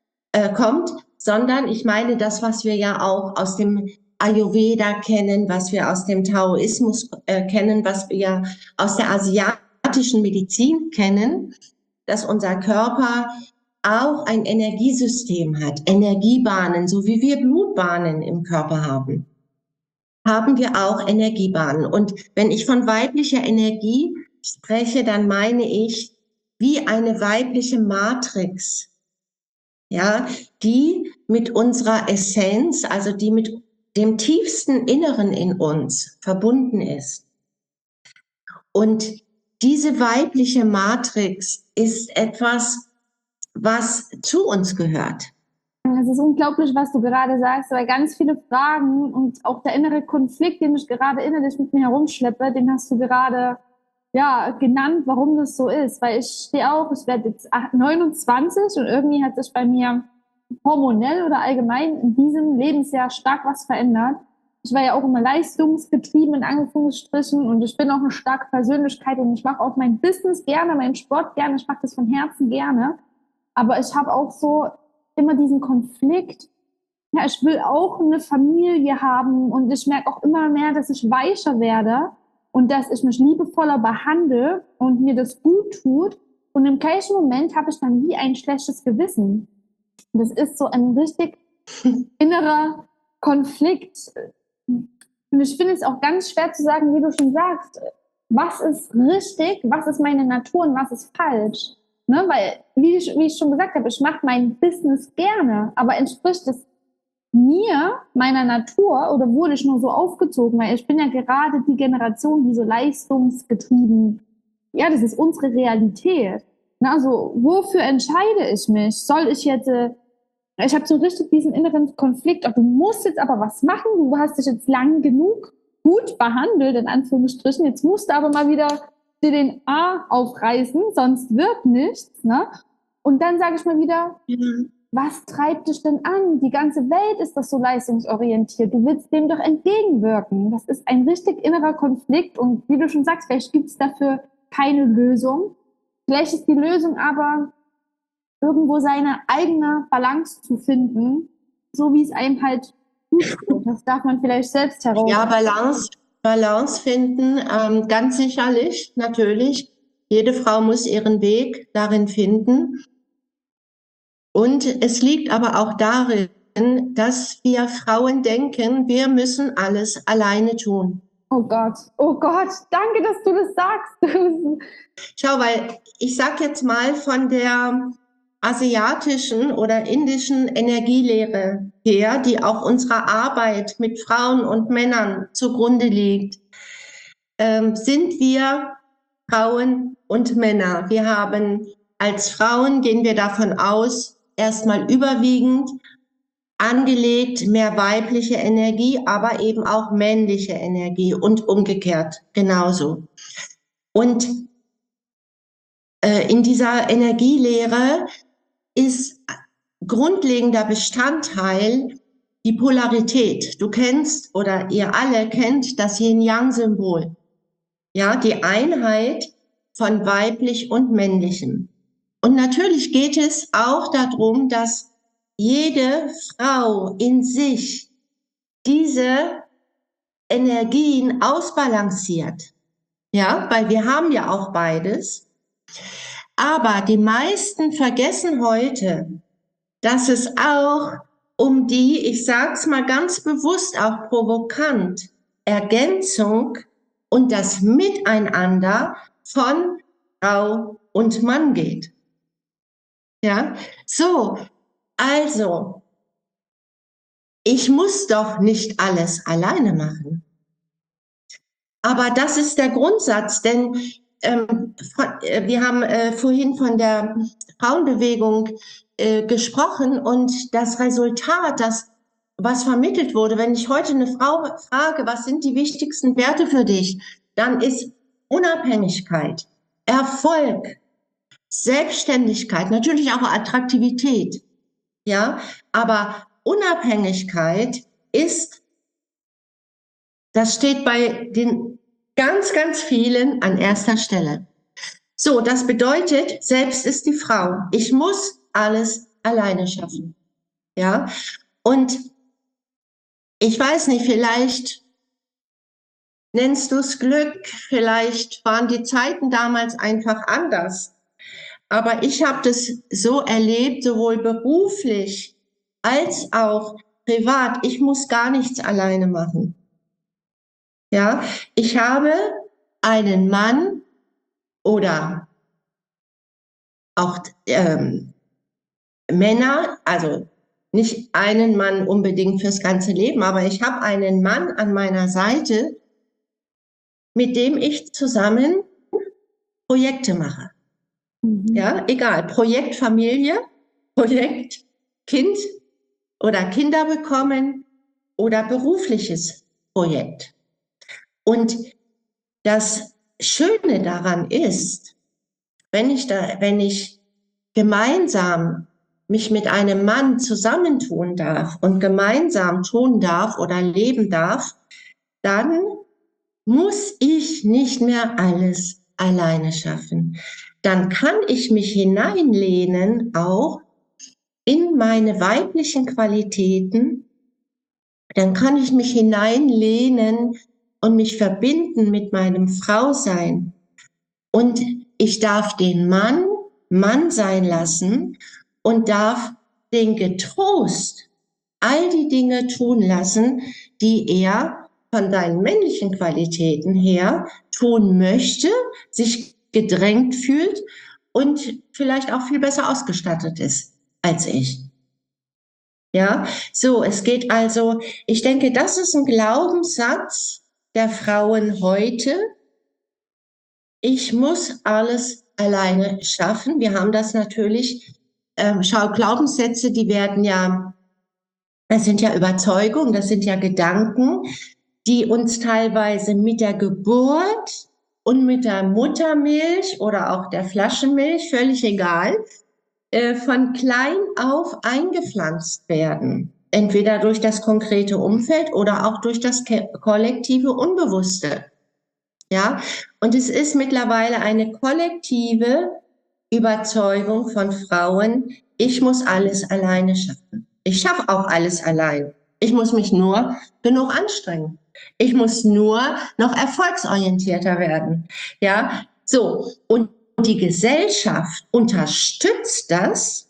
sondern ich meine das, was wir ja auch aus dem Ayurveda kennen, was wir aus dem Taoismus kennen, was wir aus der asiatischen Medizin kennen, dass unser Körper auch ein Energiesystem hat, Energiebahnen, so wie wir Blutbahnen im Körper haben, haben wir auch Energiebahnen. Und wenn ich von weiblicher Energie spreche, dann meine ich wie eine weibliche Matrix, ja, die mit unserer Essenz, also die mit dem tiefsten Inneren in uns verbunden ist. Und diese weibliche Matrix ist etwas, was zu uns gehört. Es ist unglaublich, was du gerade sagst, weil ganz viele Fragen und auch der innere Konflikt, den ich gerade innerlich mit mir herumschleppe, den hast du gerade genannt, warum das so ist. Weil ich werde jetzt 29 und irgendwie hat sich bei mir hormonell oder allgemein in diesem Lebensjahr stark was verändert. Ich war ja auch immer leistungsgetrieben in Anführungsstrichen und ich bin auch eine starke Persönlichkeit und ich mache auch mein Business gerne, meinen Sport gerne, ich mache das von Herzen gerne. Aber ich habe auch so immer diesen Konflikt, ja, ich will auch eine Familie haben und ich merke auch immer mehr, dass ich weicher werde und dass ich mich liebevoller behandle und mir das gut tut. Und im gleichen Moment habe ich dann wie ein schlechtes Gewissen. Das ist so ein richtig innerer Konflikt. Und ich finde es auch ganz schwer zu sagen, wie du schon sagst, was ist richtig, was ist meine Natur und was ist falsch. Ne? Weil, wie ich schon gesagt habe, ich mache mein Business gerne, aber entspricht es mir, meiner Natur, oder wurde ich nur so aufgezogen? Weil ich bin ja gerade die Generation, die so leistungsgetrieben, ja, das ist unsere Realität. Na, also, wofür entscheide ich mich? Soll ich jetzt, ich habe so richtig diesen inneren Konflikt, du musst jetzt aber was machen, du hast dich jetzt lang genug gut behandelt, in Anführungsstrichen, jetzt musst du aber mal wieder dir den A aufreißen, sonst wird nichts. Ne? Und dann sage ich mal wieder, was treibt dich denn an? Die ganze Welt ist doch so leistungsorientiert. Du willst dem doch entgegenwirken. Das ist ein richtig innerer Konflikt. Und wie du schon sagst, vielleicht gibt es dafür keine Lösung. Vielleicht ist die Lösung aber, irgendwo seine eigene Balance zu finden, so wie es einem halt gut tut. Das darf man vielleicht selbst heraus. Ja, Balance finden, ganz sicherlich, natürlich. Jede Frau muss ihren Weg darin finden. Und es liegt aber auch darin, dass wir Frauen denken, wir müssen alles alleine tun. Oh Gott, danke, dass du das sagst. Schau, weil ich sag jetzt mal von der asiatischen oder indischen Energielehre her, die auch unserer Arbeit mit Frauen und Männern zugrunde liegt, sind wir Frauen und Männer. Wir haben als Frauen, gehen wir davon aus, erstmal überwiegend angelegt mehr weibliche Energie, aber eben auch männliche Energie und umgekehrt genauso. Und in dieser Energielehre ist grundlegender Bestandteil die Polarität. Du kennst oder ihr alle kennt das Yin-Yang-Symbol. Ja, die Einheit von weiblich und männlichem. Und natürlich geht es auch darum, dass jede Frau in sich diese Energien ausbalanciert. Ja, weil wir haben ja auch beides. Aber die meisten vergessen heute, dass es auch um die, ich sag's mal ganz bewusst, auch provokant, Ergänzung und das Miteinander von Frau und Mann geht. Ja, so, also, ich muss doch nicht alles alleine machen. Aber das ist der Grundsatz, denn wir haben vorhin von der Frauenbewegung gesprochen und das Resultat, was vermittelt wurde, wenn ich heute eine Frau frage, was sind die wichtigsten Werte für dich, dann ist Unabhängigkeit, Erfolg, Selbstständigkeit, natürlich auch Attraktivität, ja, aber Unabhängigkeit ist, das steht bei den ganz, ganz vielen an erster Stelle. So, das bedeutet, selbst ist die Frau. Ich muss alles alleine schaffen. Ja, und ich weiß nicht, vielleicht nennst du es Glück, vielleicht waren die Zeiten damals einfach anders. Aber ich habe das so erlebt, sowohl beruflich als auch privat. Ich muss gar nichts alleine machen. Ja, ich habe einen Mann oder auch Männer, also nicht einen Mann unbedingt fürs ganze Leben, aber ich habe einen Mann an meiner Seite, mit dem ich zusammen Projekte mache. Ja, egal, Projekt Familie, Projekt Kind oder Kinder bekommen oder berufliches Projekt. Und das Schöne daran ist, wenn ich gemeinsam mich mit einem Mann zusammentun darf und gemeinsam tun darf oder leben darf, dann muss ich nicht mehr alles alleine schaffen. Dann kann ich mich hineinlehnen auch in meine weiblichen Qualitäten. Dann kann ich mich hineinlehnen und mich verbinden mit meinem Frausein. Und ich darf den Mann Mann sein lassen und darf den getrost all die Dinge tun lassen, die er von seinen männlichen Qualitäten her tun möchte, sich gedrängt fühlt und vielleicht auch viel besser ausgestattet ist als ich. Ja, so, es geht also, ich denke, das ist ein Glaubenssatz der Frauen heute. Ich muss alles alleine schaffen. Wir haben das natürlich, Glaubenssätze, das sind ja Überzeugungen, das sind ja Gedanken, die uns teilweise mit der Geburt und mit der Muttermilch oder auch der Flaschenmilch, völlig egal, von klein auf eingepflanzt werden. Entweder durch das konkrete Umfeld oder auch durch das kollektive Unbewusste. Ja, und es ist mittlerweile eine kollektive Überzeugung von Frauen, ich muss alles alleine schaffen. Ich schaffe auch alles allein. Ich muss mich nur genug anstrengen. Ich muss nur noch erfolgsorientierter werden. Ja, so. Und die Gesellschaft unterstützt das.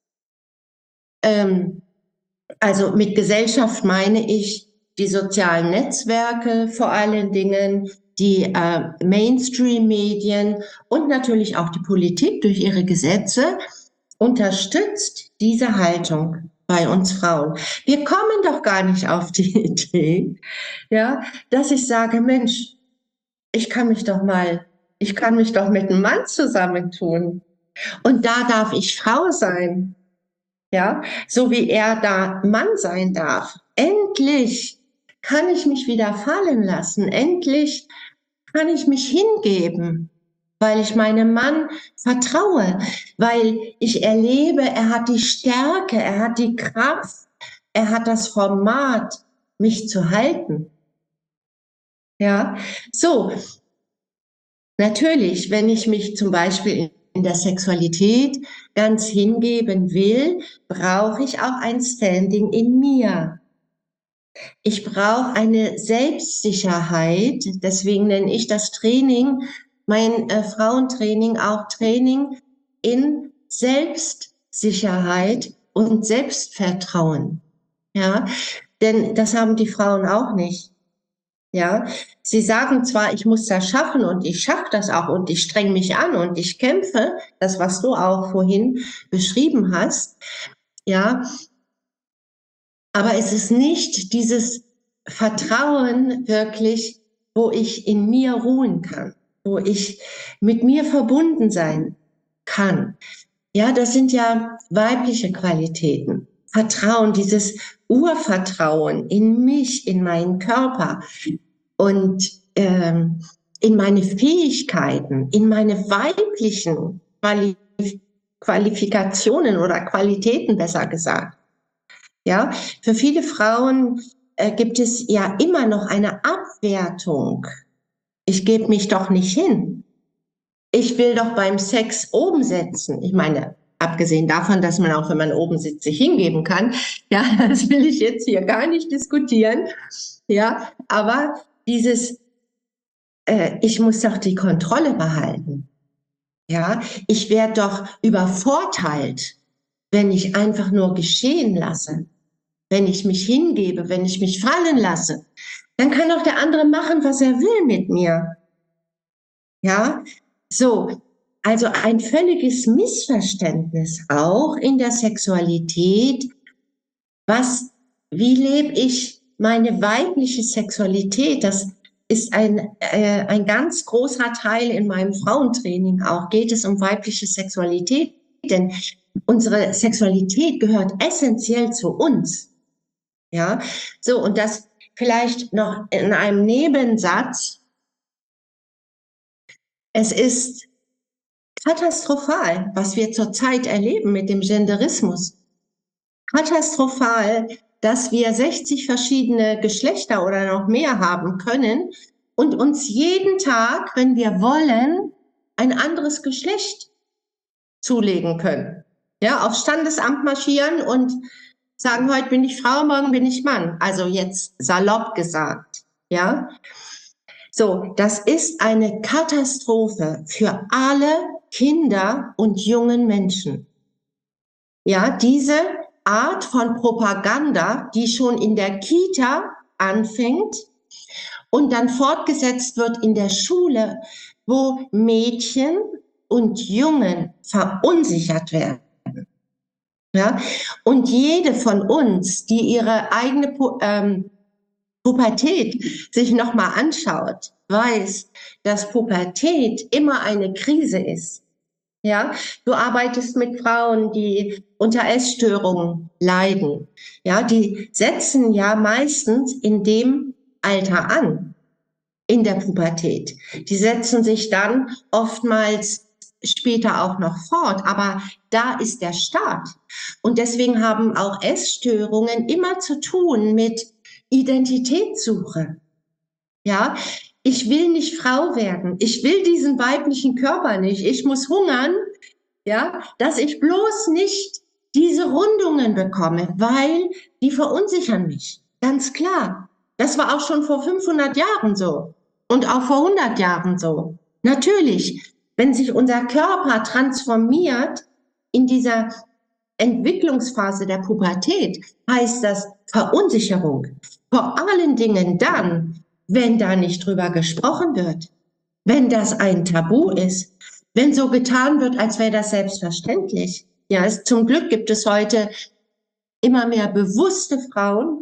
Also mit Gesellschaft meine ich die sozialen Netzwerke vor allen Dingen, die Mainstream-Medien und natürlich auch die Politik durch ihre Gesetze unterstützt diese Haltung bei uns Frauen. Wir kommen doch gar nicht auf die Idee, ja, dass ich sage, Mensch, ich kann mich doch mit einem Mann zusammentun und da darf ich Frau sein, ja, so wie er da Mann sein darf. Endlich kann ich mich wieder fallen lassen. Endlich kann ich mich hingeben, weil ich meinem Mann vertraue, weil ich erlebe, er hat die Stärke, er hat die Kraft, er hat das Format, mich zu halten. Ja, so. Natürlich, wenn ich mich zum Beispiel in der Sexualität ganz hingeben will, brauche ich auch ein Standing in mir. Ich brauche eine Selbstsicherheit, deswegen nenne ich das Training, mein Frauentraining, auch Training in Selbstsicherheit und Selbstvertrauen. Ja, denn das haben die Frauen auch nicht. Ja, sie sagen zwar, ich muss das schaffen und ich schaffe das auch und ich streng mich an und ich kämpfe, das, was du auch vorhin beschrieben hast, ja, aber es ist nicht dieses Vertrauen wirklich, wo ich in mir ruhen kann, wo ich mit mir verbunden sein kann. Ja, das sind ja weibliche Qualitäten. Vertrauen, dieses Urvertrauen in mich, in meinen Körper und in meine Fähigkeiten, in meine weiblichen Qualifikationen oder Qualitäten, besser gesagt. Ja, für viele Frauen gibt es ja immer noch eine Abwertung. Ich gebe mich doch nicht hin. Ich will doch beim Sex oben sitzen. Ich meine, abgesehen davon, dass man auch, wenn man oben sitzt, sich hingeben kann. Ja, das will ich jetzt hier gar nicht diskutieren. Ja, aber dieses, ich muss doch die Kontrolle behalten. Ja, ich werde doch übervorteilt, wenn ich einfach nur geschehen lasse. Wenn ich mich hingebe, wenn ich mich fallen lasse, dann kann doch der andere machen, was er will mit mir. Ja, so, also ein völliges Missverständnis auch in der Sexualität. Wie lebe ich meine weibliche Sexualität? Das ist ein ganz großer Teil in meinem Frauentraining auch. Geht es um weibliche Sexualität? Denn unsere Sexualität gehört essentiell zu uns. Ja, so, und das vielleicht noch in einem Nebensatz. Es ist katastrophal, was wir zurzeit erleben mit dem Genderismus. Katastrophal, dass wir 60 verschiedene Geschlechter oder noch mehr haben können und uns jeden Tag, wenn wir wollen, ein anderes Geschlecht zulegen können. Ja, aufs Standesamt marschieren und sagen, heute bin ich Frau, morgen bin ich Mann. Also jetzt salopp gesagt, ja. So, das ist eine Katastrophe für alle Kinder und jungen Menschen. Ja, diese Art von Propaganda, die schon in der Kita anfängt und dann fortgesetzt wird in der Schule, wo Mädchen und Jungen verunsichert werden. Ja? Und jede von uns, die ihre eigene Pubertät sich nochmal anschaut, weiß, dass Pubertät immer eine Krise ist. Ja, du arbeitest mit Frauen, die unter Essstörungen leiden. Ja, die setzen ja meistens in dem Alter an, in der Pubertät. Die setzen sich dann oftmals später auch noch fort, aber da ist der Start. Und deswegen haben auch Essstörungen immer zu tun mit Identitätssuche. Ja, ich will nicht Frau werden. Ich will diesen weiblichen Körper nicht. Ich muss hungern, ja, dass ich bloß nicht diese Rundungen bekomme, weil die verunsichern mich. Ganz klar. Das war auch schon vor 500 Jahren so und auch vor 100 Jahren so. Natürlich, wenn sich unser Körper transformiert in dieser Entwicklungsphase der Pubertät, heißt das Verunsicherung. Vor allen Dingen dann, wenn da nicht drüber gesprochen wird, wenn das ein Tabu ist, wenn so getan wird, als wäre das selbstverständlich. Ja, zum Glück gibt es heute immer mehr bewusste Frauen,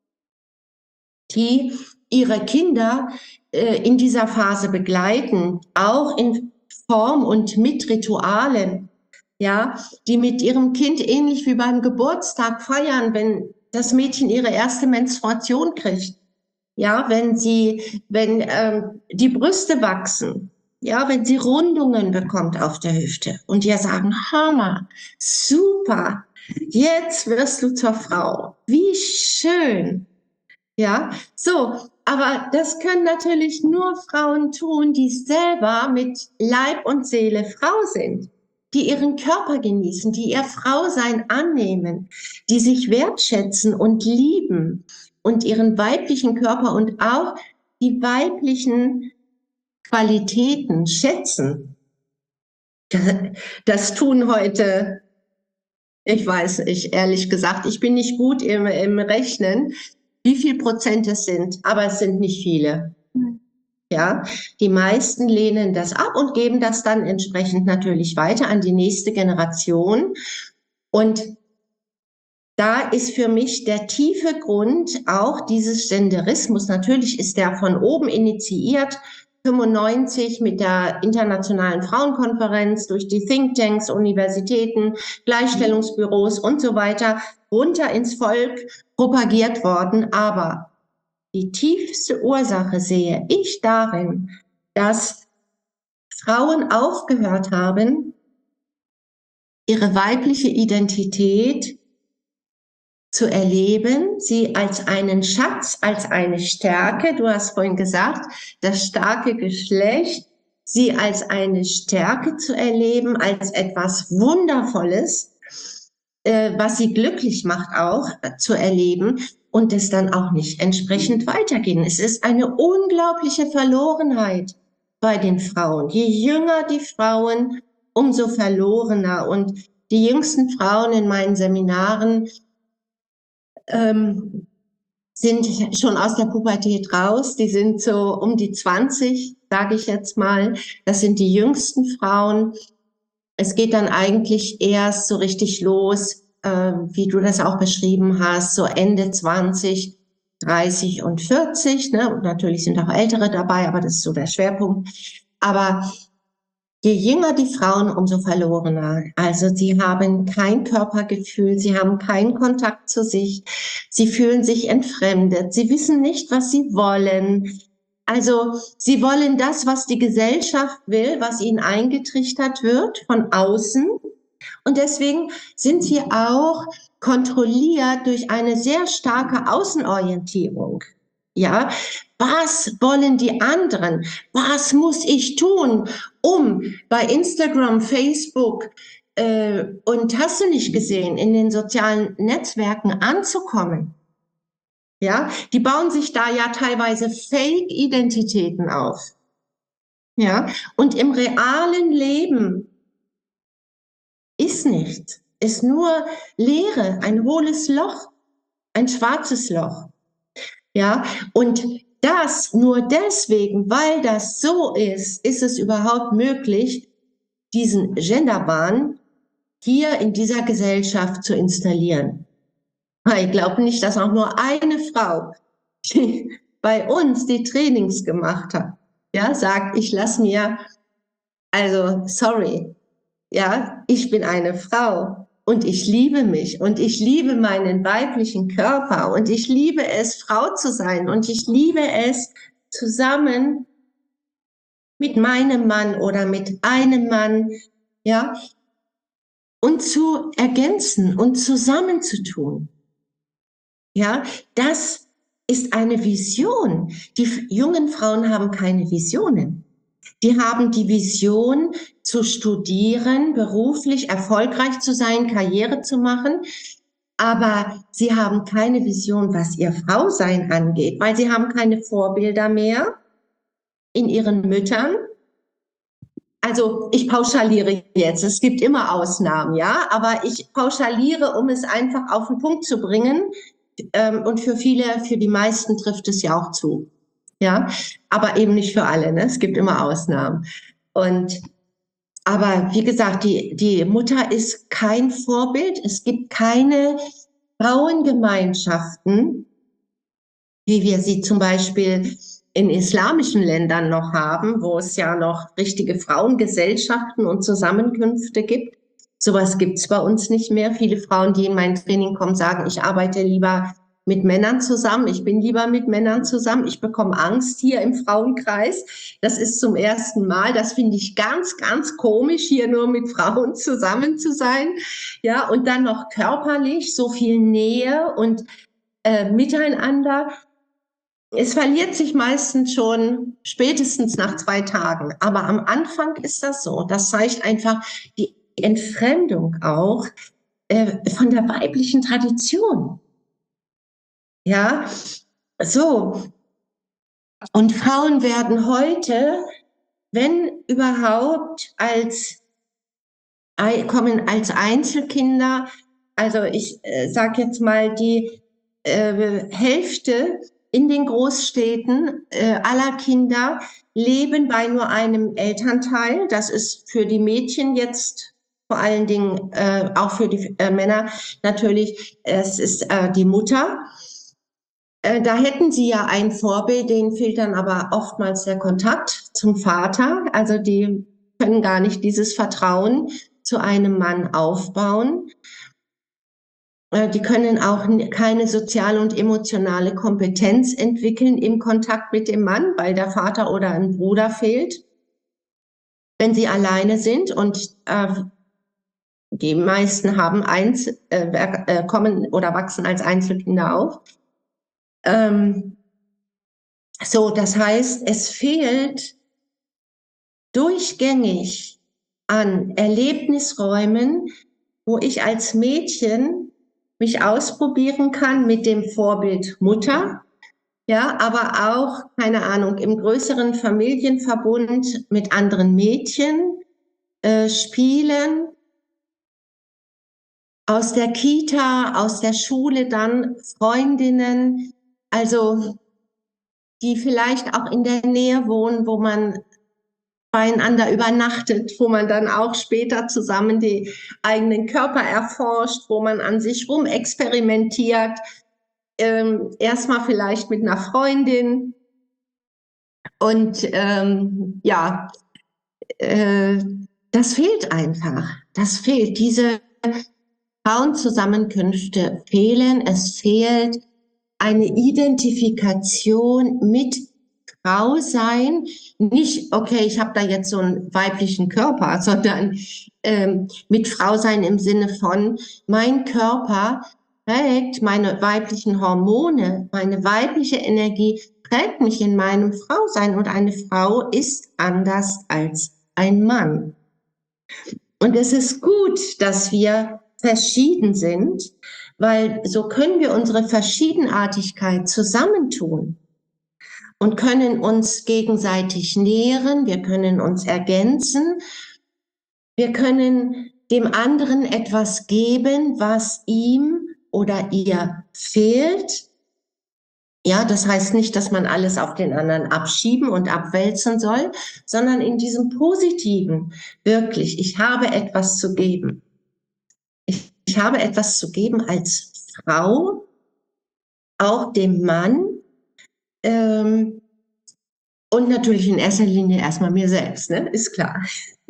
die ihre Kinder in dieser Phase begleiten, auch in Form und mit Ritualen, ja, die mit ihrem Kind ähnlich wie beim Geburtstag feiern, wenn das Mädchen ihre erste Menstruation kriegt. Ja, wenn die Brüste wachsen, ja, wenn sie Rundungen bekommt auf der Hüfte und ihr sagen, Hammer, super, jetzt wirst du zur Frau. Wie schön. Ja, so, aber das können natürlich nur Frauen tun, die selber mit Leib und Seele Frau sind, die ihren Körper genießen, die ihr Frausein annehmen, die sich wertschätzen und lieben und ihren weiblichen Körper und auch die weiblichen Qualitäten schätzen. Das tun heute, ich weiß nicht, ehrlich gesagt, ich bin nicht gut im Rechnen, wie viel Prozent es sind, aber es sind nicht viele. Ja, die meisten lehnen das ab und geben das dann entsprechend natürlich weiter an die nächste Generation. Und da ist für mich der tiefe Grund auch dieses Genderismus. Natürlich ist der von oben initiiert, 95 mit der Internationalen Frauenkonferenz, durch die Thinktanks, Universitäten, Gleichstellungsbüros und so weiter, runter ins Volk propagiert worden. Aber die tiefste Ursache sehe ich darin, dass Frauen aufgehört haben, ihre weibliche Identität zu erleben, sie als einen Schatz, als eine Stärke, du hast vorhin gesagt, das starke Geschlecht, sie als eine Stärke zu erleben, als etwas Wundervolles, was sie glücklich macht auch zu erleben und es dann auch nicht entsprechend weitergehen. Es ist eine unglaubliche Verlorenheit bei den Frauen. Je jünger die Frauen, umso verlorener. Und die jüngsten Frauen in meinen Seminaren sind schon aus der Pubertät raus. Die sind so um die 20, sage ich jetzt mal. Das sind die jüngsten Frauen. Es geht dann eigentlich erst so richtig los, wie du das auch beschrieben hast, so Ende 20, 30 und 40. Ne? Und natürlich sind auch Ältere dabei, aber das ist so der Schwerpunkt. Aber je jünger die Frauen, umso verlorener. Also sie haben kein Körpergefühl, sie haben keinen Kontakt zu sich, sie fühlen sich entfremdet, sie wissen nicht, was sie wollen. Also sie wollen das, was die Gesellschaft will, was ihnen eingetrichtert wird von außen. Und deswegen sind sie auch kontrolliert durch eine sehr starke Außenorientierung. Ja, was wollen die anderen? Was muss ich tun, um bei Instagram, Facebook und hast du nicht gesehen, in den sozialen Netzwerken anzukommen? Ja, die bauen sich da ja teilweise Fake-Identitäten auf. Ja, und im realen Leben ist nichts, ist nur Leere, ein hohles Loch, ein schwarzes Loch. Ja, und das nur deswegen, weil das so ist es überhaupt möglich, diesen Genderwahn hier in dieser Gesellschaft zu installieren. Ich glaube nicht, dass auch nur eine Frau, die bei uns die Trainings gemacht hat, ja, sagt, ich lasse mir, also sorry, ja, ich bin eine Frau und ich liebe mich und ich liebe meinen weiblichen Körper und ich liebe es, Frau zu sein und ich liebe es, zusammen mit meinem Mann oder mit einem Mann, ja, und zu ergänzen und zusammenzutun. Ja, das ist eine Vision. Die jungen Frauen haben keine Visionen. Die haben die Vision, zu studieren, beruflich erfolgreich zu sein, Karriere zu machen, aber sie haben keine Vision, was ihr Frausein angeht, weil sie haben keine Vorbilder mehr in ihren Müttern. Also ich pauschaliere jetzt, es gibt immer Ausnahmen, ja, aber ich pauschaliere, um es einfach auf den Punkt zu bringen. Und für die meisten trifft es ja auch zu, ja, aber eben nicht für alle, ne? Es gibt immer Ausnahmen. Aber wie gesagt, die Mutter ist kein Vorbild. Es gibt keine Frauengemeinschaften, wie wir sie zum Beispiel in islamischen Ländern noch haben, wo es ja noch richtige Frauengesellschaften und Zusammenkünfte gibt. Sowas gibt's bei uns nicht mehr. Viele Frauen, die in mein Training kommen, sagen, ich arbeite lieber mit Männern zusammen, ich bin lieber mit Männern zusammen, ich bekomme Angst hier im Frauenkreis. Das ist zum ersten Mal, das finde ich ganz, ganz komisch, hier nur mit Frauen zusammen zu sein. Ja, und dann noch körperlich, so viel Nähe und miteinander. Es verliert sich meistens schon spätestens nach 2 Tagen. Aber am Anfang ist das so. Das zeigt einfach die Entfremdung auch von der weiblichen Tradition. Ja, so. Und Frauen werden heute, wenn überhaupt, kommen als Einzelkinder. Also ich sage jetzt mal, die Hälfte in den Großstädten aller Kinder leben bei nur einem Elternteil. Das ist für die Mädchen jetzt vor allen Dingen, auch für die Männer natürlich, es ist die Mutter. Da hätten sie ja ein Vorbild, denen fehlt dann aber oftmals der Kontakt zum Vater. Also die können gar nicht dieses Vertrauen zu einem Mann aufbauen. Die können auch keine soziale und emotionale Kompetenz entwickeln im Kontakt mit dem Mann, weil der Vater oder ein Bruder fehlt, wenn sie alleine sind. Und die meisten haben kommen oder wachsen als Einzelkinder auf. So, das heißt, es fehlt durchgängig an Erlebnisräumen, wo ich als Mädchen mich ausprobieren kann mit dem Vorbild Mutter, ja, aber auch, keine Ahnung, im größeren Familienverbund mit anderen Mädchen spielen, aus der Kita, aus der Schule dann Freundinnen, also die vielleicht auch in der Nähe wohnen, wo man beieinander übernachtet, wo man dann auch später zusammen die eigenen Körper erforscht, wo man an sich rumexperimentiert, erstmal vielleicht mit einer Freundin. Und ja, das fehlt einfach. Das fehlt. Diese Frauenzusammenkünfte fehlen. Es fehlt eine Identifikation mit Frau sein, nicht, okay, ich habe da jetzt so einen weiblichen Körper, sondern mit Frau sein im Sinne von, mein Körper prägt meine weiblichen Hormone, meine weibliche Energie prägt mich in meinem Frausein und eine Frau ist anders als ein Mann. Und es ist gut, dass wir verschieden sind, weil so können wir unsere Verschiedenartigkeit zusammentun und können uns gegenseitig nähren, wir können uns ergänzen, wir können dem anderen etwas geben, was ihm oder ihr fehlt. Ja, das heißt nicht, dass man alles auf den anderen abschieben und abwälzen soll, sondern in diesem Positiven, wirklich, ich habe etwas zu geben. Ich habe etwas zu geben als Frau, auch dem Mann, ähm, und natürlich in erster Linie erstmal mir selbst, ne? Ist klar.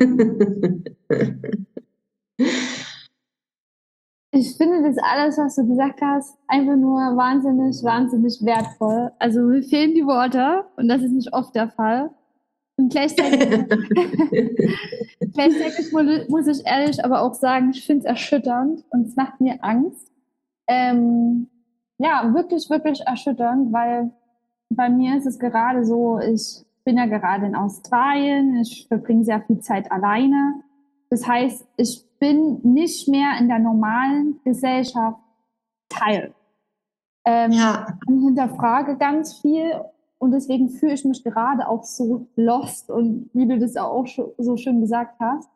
Ich finde das alles, was du gesagt hast, einfach nur wahnsinnig, wahnsinnig wertvoll. Also mir fehlen die Worte und das ist nicht oft der Fall. Und gleichzeitig muss ich ehrlich aber auch sagen, ich finde es erschütternd und es macht mir Angst. Ja, wirklich, wirklich erschütternd, weil bei mir ist es gerade so, ich bin ja gerade in Australien, ich verbringe sehr viel Zeit alleine. Das heißt, ich bin nicht mehr in der normalen Gesellschaft Teil. Ja, Ich hinterfrage ganz viel und deswegen fühle ich mich gerade auch so lost und wie du das auch so schön gesagt hast.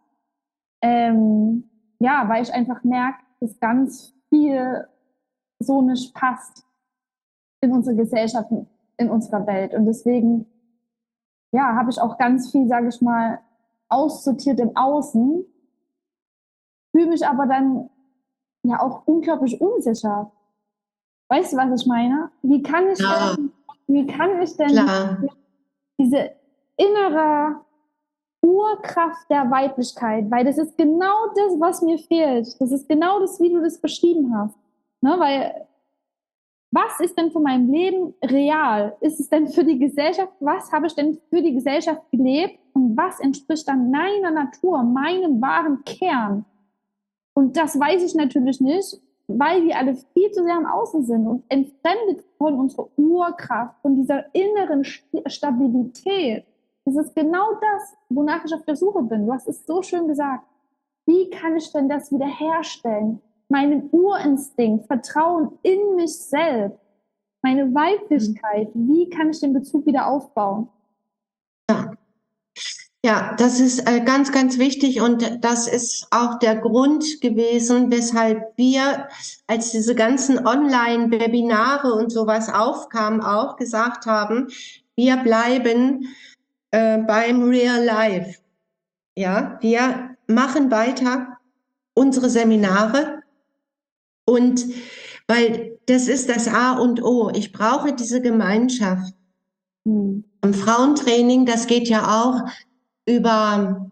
Ja, weil ich einfach merke, dass ganz viel so nicht passt in unsere Gesellschaft, in unserer Welt. Und deswegen, ja, habe ich auch ganz viel, sage ich mal, aussortiert im Außen, fühle mich aber dann ja auch unglaublich unsicher. Weißt du, was ich meine? ja, Wie kann ich denn klar. diese innere Urkraft der Weiblichkeit, weil das ist genau das, was mir fehlt. Das ist genau das, wie du das beschrieben hast. Ne? Weil was ist denn von meinem Leben real? Ist es denn für die Gesellschaft? Was habe ich denn für die Gesellschaft gelebt? Und was entspricht dann meiner Natur, meinem wahren Kern? Und das weiß ich natürlich nicht, weil wir alle viel zu sehr am Außen sind und entfremdet von unserer Urkraft, von dieser inneren Stabilität. Das ist genau das, wonach ich auf der Suche bin. Du hast es so schön gesagt. Wie kann ich denn das wiederherstellen? Meinen Urinstinkt, Vertrauen in mich selbst, meine Weiblichkeit, wie kann ich den Bezug wieder aufbauen? Ja. Ja, das ist ganz, ganz wichtig und das ist auch der Grund gewesen, weshalb wir, als diese ganzen Online-Webinare und sowas aufkamen, auch gesagt haben, wir bleiben beim Real Life. Ja, wir machen weiter unsere Seminare und weil das ist das A und O. Ich brauche diese Gemeinschaft. Im Frauentraining, das geht ja auch über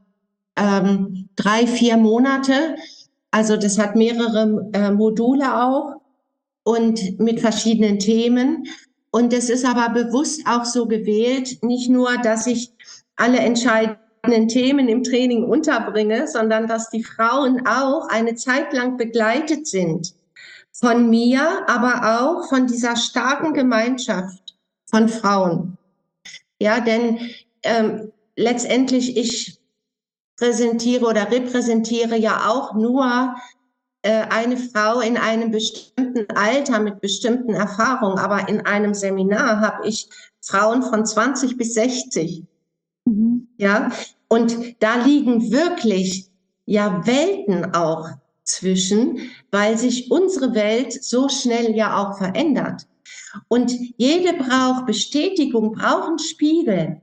3, 4 Monate. Also das hat mehrere Module auch und mit verschiedenen Themen. Und es ist aber bewusst auch so gewählt, nicht nur, dass ich alle entscheidenden Themen im Training unterbringe, sondern dass die Frauen auch eine Zeit lang begleitet sind von mir, aber auch von dieser starken Gemeinschaft von Frauen. Ja, denn letztendlich ich präsentiere oder repräsentiere ja auch nur eine Frau in einem bestimmten Alter mit bestimmten Erfahrungen, aber in einem Seminar habe ich Frauen von 20 bis 60. Ja, und da liegen wirklich ja Welten auch zwischen, weil sich unsere Welt so schnell ja auch verändert. Und jede braucht Bestätigung, braucht einen Spiegel.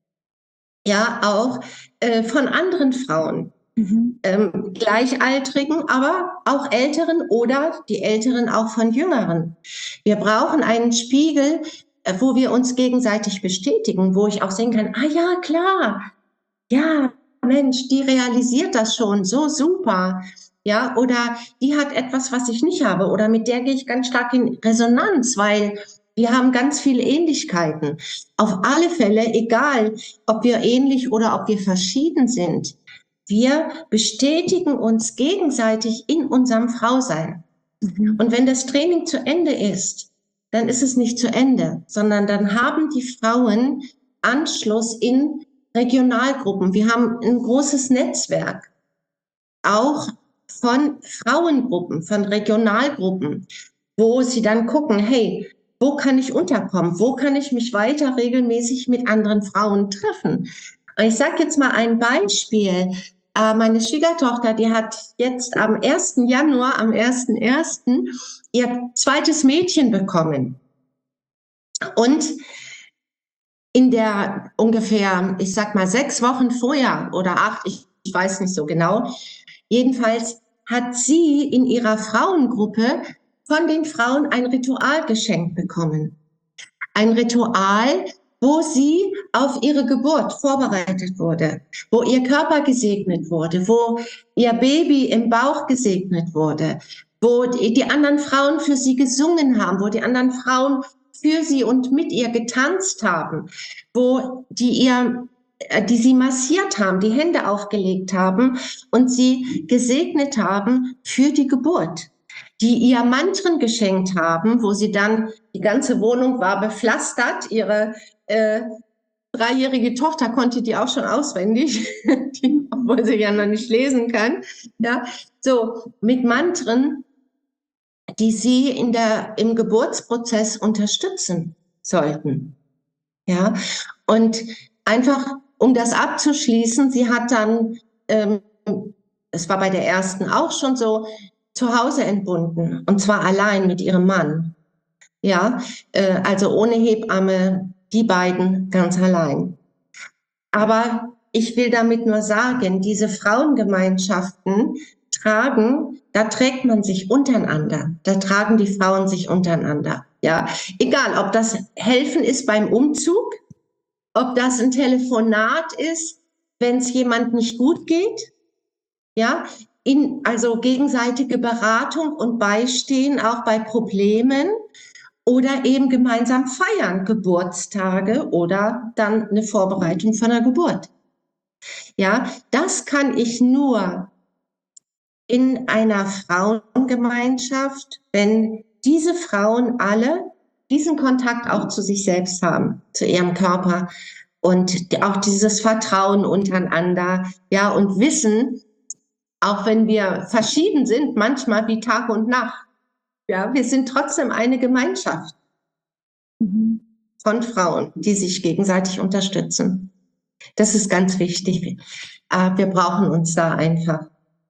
Ja, auch von anderen Frauen. Gleichaltrigen, aber auch Älteren oder die Älteren auch von Jüngeren. Wir brauchen einen Spiegel, wo wir uns gegenseitig bestätigen, wo ich auch sehen kann, ah ja, klar, ja, Mensch, die realisiert das schon, so super. Ja, oder die hat etwas, was ich nicht habe, oder mit der gehe ich ganz stark in Resonanz, weil wir haben ganz viele Ähnlichkeiten. Auf alle Fälle, egal, ob wir ähnlich oder ob wir verschieden sind, wir bestätigen uns gegenseitig in unserem Frausein. Und wenn das Training zu Ende ist, dann ist es nicht zu Ende, sondern dann haben die Frauen Anschluss in Regionalgruppen. Wir haben ein großes Netzwerk, auch von Frauengruppen, von Regionalgruppen, wo sie dann gucken, hey, wo kann ich unterkommen? Wo kann ich mich weiter regelmäßig mit anderen Frauen treffen? Und ich sage jetzt mal ein Beispiel. Meine Schwiegertochter, die hat jetzt am 1. Januar, am 1.1. ihr zweites Mädchen bekommen. Und in der ungefähr, ich sag mal 6 Wochen vorher oder 8, ich weiß nicht so genau, jedenfalls hat sie in ihrer Frauengruppe von den Frauen ein Ritual geschenkt bekommen. Ein Ritual, wo sie auf ihre Geburt vorbereitet wurde, wo ihr Körper gesegnet wurde, wo ihr Baby im Bauch gesegnet wurde, wo die anderen Frauen für sie gesungen haben, wo die anderen Frauen für sie und mit ihr getanzt haben, wo die sie massiert haben, die Hände aufgelegt haben und sie gesegnet haben für die Geburt, die ihr Mantren geschenkt haben, wo sie dann, die ganze Wohnung war bepflastert, ihre 3-jährige Tochter konnte die auch schon auswendig, obwohl sie ja noch nicht lesen kann, ja, so mit Mantren, die sie im Geburtsprozess unterstützen sollten, ja, und einfach, um das abzuschließen, sie hat dann, es war bei der ersten auch schon so, zu Hause entbunden, und zwar allein mit ihrem Mann. Ja, also ohne Hebamme, die beiden ganz allein. Aber ich will damit nur sagen, diese Frauengemeinschaften da trägt man sich untereinander, da tragen die Frauen sich untereinander. Ja, egal, ob das Helfen ist beim Umzug, ob das ein Telefonat ist, wenn es jemand nicht gut geht, ja, also gegenseitige Beratung und Beistehen auch bei Problemen oder eben gemeinsam feiern, Geburtstage oder dann eine Vorbereitung von einer Geburt. Ja, das kann ich nur in einer Frauengemeinschaft, wenn diese Frauen alle diesen Kontakt auch zu sich selbst haben, zu ihrem Körper und auch dieses Vertrauen untereinander, ja, und wissen, auch wenn wir verschieden sind, manchmal wie Tag und Nacht, ja, wir sind trotzdem eine Gemeinschaft von Frauen, die sich gegenseitig unterstützen. Das ist ganz wichtig. Wir brauchen uns da einfach.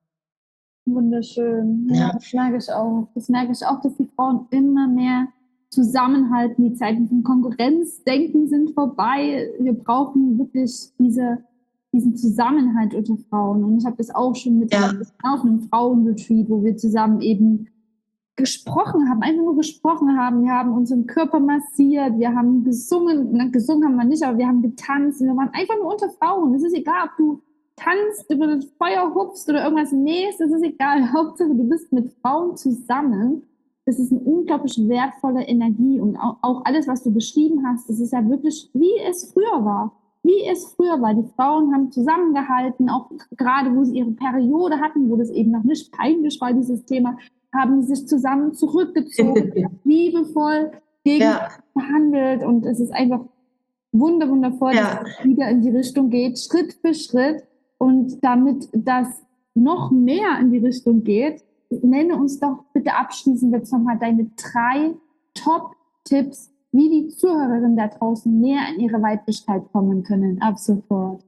Wunderschön. Ja, das merke ich auch. Das merke ich auch, dass die Frauen immer mehr zusammenhalten. Die Zeiten von Konkurrenzdenken sind vorbei. Wir brauchen wirklich diesen Zusammenhalt unter Frauen. Und ich habe das auch schon mit auf einem Frauenretreat, wo wir zusammen eben gesprochen haben, einfach nur gesprochen haben. Wir haben unseren Körper massiert, wir haben gesungen. Gesungen haben wir nicht, aber wir haben getanzt. Wir waren einfach nur unter Frauen. Es ist egal, ob du tanzt, über das Feuer hupfst oder irgendwas nähst, das ist egal. Hauptsache, du bist mit Frauen zusammen. Das ist eine unglaublich wertvolle Energie. Und auch alles, was du beschrieben hast, das ist ja wirklich, wie es früher war. Wie es früher war. Die Frauen haben zusammengehalten, auch gerade, wo sie ihre Periode hatten, wo das eben noch nicht peinlich war, dieses Thema, haben sie sich zusammen zurückgezogen, liebevoll gegen behandelt. Und es ist einfach wundervoll, dass es wieder in die Richtung geht, Schritt für Schritt. Und damit das noch mehr in die Richtung geht, nenne uns doch bitte abschließend jetzt nochmal deine 3 Top-Tipps, wie die Zuhörerinnen da draußen mehr in ihre Weiblichkeit kommen können, ab sofort.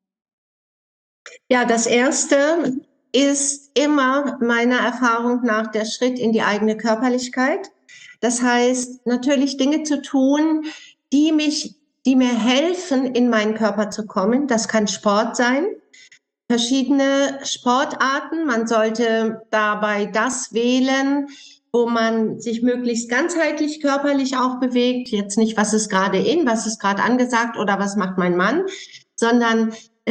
Ja, das Erste ist immer meiner Erfahrung nach der Schritt in die eigene Körperlichkeit. Das heißt, natürlich Dinge zu tun, die mir helfen, in meinen Körper zu kommen. Das kann Sport sein, verschiedene Sportarten. Man sollte dabei das wählen, wo man sich möglichst ganzheitlich körperlich auch bewegt. Jetzt nicht, was ist gerade was ist gerade angesagt oder was macht mein Mann, sondern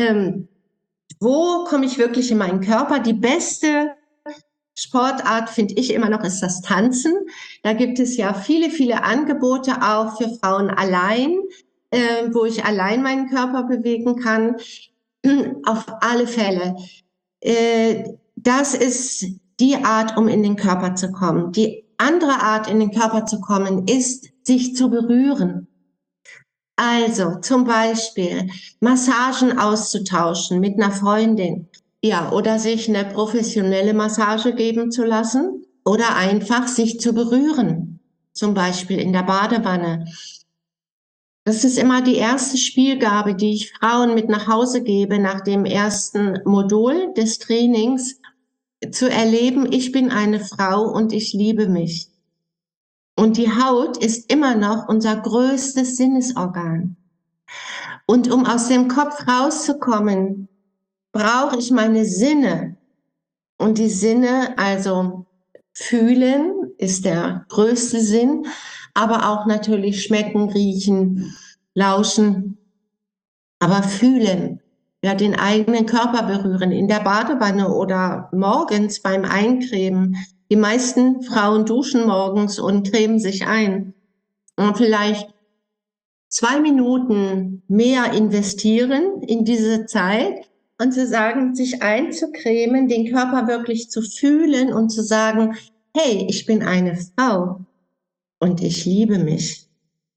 wo komme ich wirklich in meinen Körper? Die beste Sportart, finde ich immer noch, ist das Tanzen. Da gibt es ja viele Angebote auch für Frauen allein, wo ich allein meinen Körper bewegen kann. Auf alle Fälle. Das ist die Art, um in den Körper zu kommen. Die andere Art, in den Körper zu kommen, ist, sich zu berühren. Also zum Beispiel Massagen auszutauschen mit einer Freundin, ja, oder sich eine professionelle Massage geben zu lassen oder einfach sich zu berühren, zum Beispiel in der Badewanne. Das ist immer die erste Spielgabe, die ich Frauen mit nach Hause gebe, nach dem ersten Modul des Trainings, zu erleben, ich bin eine Frau und ich liebe mich. Und die Haut ist immer noch unser größtes Sinnesorgan. Und um aus dem Kopf rauszukommen, brauche ich meine Sinne. Und die Sinne, also fühlen ist der größte Sinn, aber auch natürlich schmecken, riechen, lauschen, aber fühlen, ja, den eigenen Körper berühren, in der Badewanne oder morgens beim Eincremen. Die meisten Frauen duschen morgens und cremen sich ein. Und vielleicht 2 Minuten mehr investieren in diese Zeit und zu sagen, sich einzucremen, den Körper wirklich zu fühlen und zu sagen, hey, ich bin eine Frau und ich liebe mich.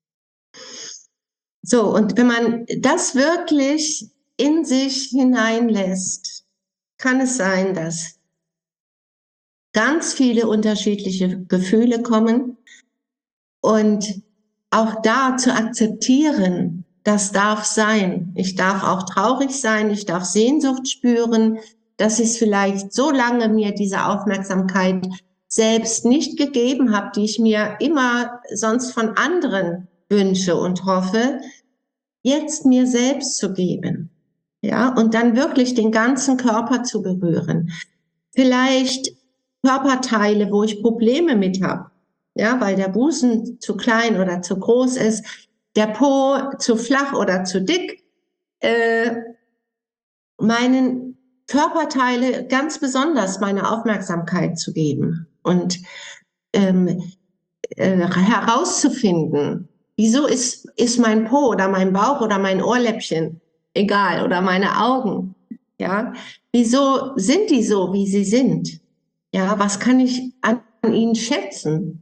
So, und wenn man das wirklich in sich hineinlässt, kann es sein, dass ganz viele unterschiedliche Gefühle kommen und auch da zu akzeptieren, das darf sein. Ich darf auch traurig sein, ich darf Sehnsucht spüren, dass ich vielleicht so lange mir diese Aufmerksamkeit selbst nicht gegeben habe, die ich mir immer sonst von anderen wünsche und hoffe, jetzt mir selbst zu geben. Ja, und dann wirklich den ganzen Körper zu berühren. Vielleicht Körperteile, wo ich Probleme mit habe. Ja, weil der Busen zu klein oder zu groß ist, der Po zu flach oder zu dick, meinen Körperteile ganz besonders meine Aufmerksamkeit zu geben und herauszufinden, wieso ist mein Po oder mein Bauch oder mein Ohrläppchen egal oder meine Augen, ja, wieso sind die so, wie sie sind? Ja, was kann ich an ihnen schätzen?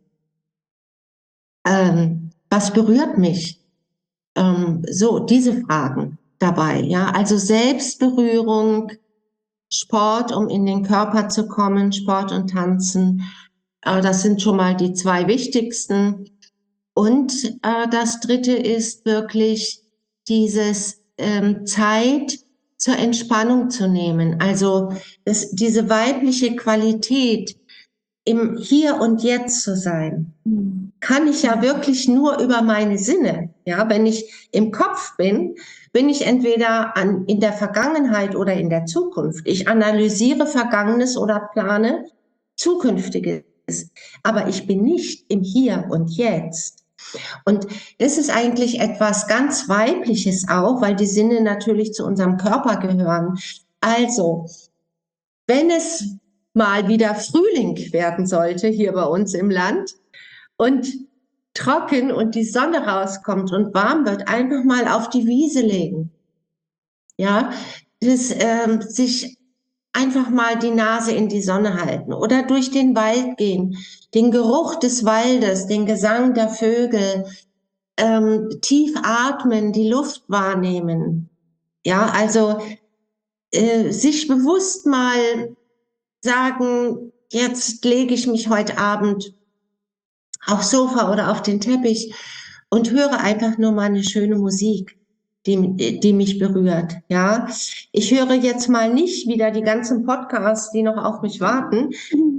Was berührt mich? So, diese Fragen dabei, ja. Also Selbstberührung, Sport, um in den Körper zu kommen, Sport und Tanzen. Das sind schon mal die 2 wichtigsten. Und das 3. ist wirklich dieses Zeit zur Entspannung zu nehmen. Also diese weibliche Qualität, im Hier und Jetzt zu sein, kann ich ja wirklich nur über meine Sinne. Ja, wenn ich im Kopf bin, bin ich entweder in der Vergangenheit oder in der Zukunft. Ich analysiere Vergangenes oder plane Zukünftiges. Aber ich bin nicht im Hier und Jetzt. Und das ist eigentlich etwas ganz Weibliches auch, weil die Sinne natürlich zu unserem Körper gehören. Also, wenn es mal wieder Frühling werden sollte hier bei uns im Land und trocken und die Sonne rauskommt und warm wird, einfach mal auf die Wiese legen. Ja, sich einfach mal die Nase in die Sonne halten oder durch den Wald gehen, den Geruch des Waldes, den Gesang der Vögel, tief atmen, die Luft wahrnehmen. Ja, also sich bewusst mal sagen, jetzt lege ich mich heute Abend aufs Sofa oder auf den Teppich und höre einfach nur mal eine schöne Musik, die mich berührt. Ja, ich höre jetzt mal nicht wieder die ganzen Podcasts, die noch auf mich warten,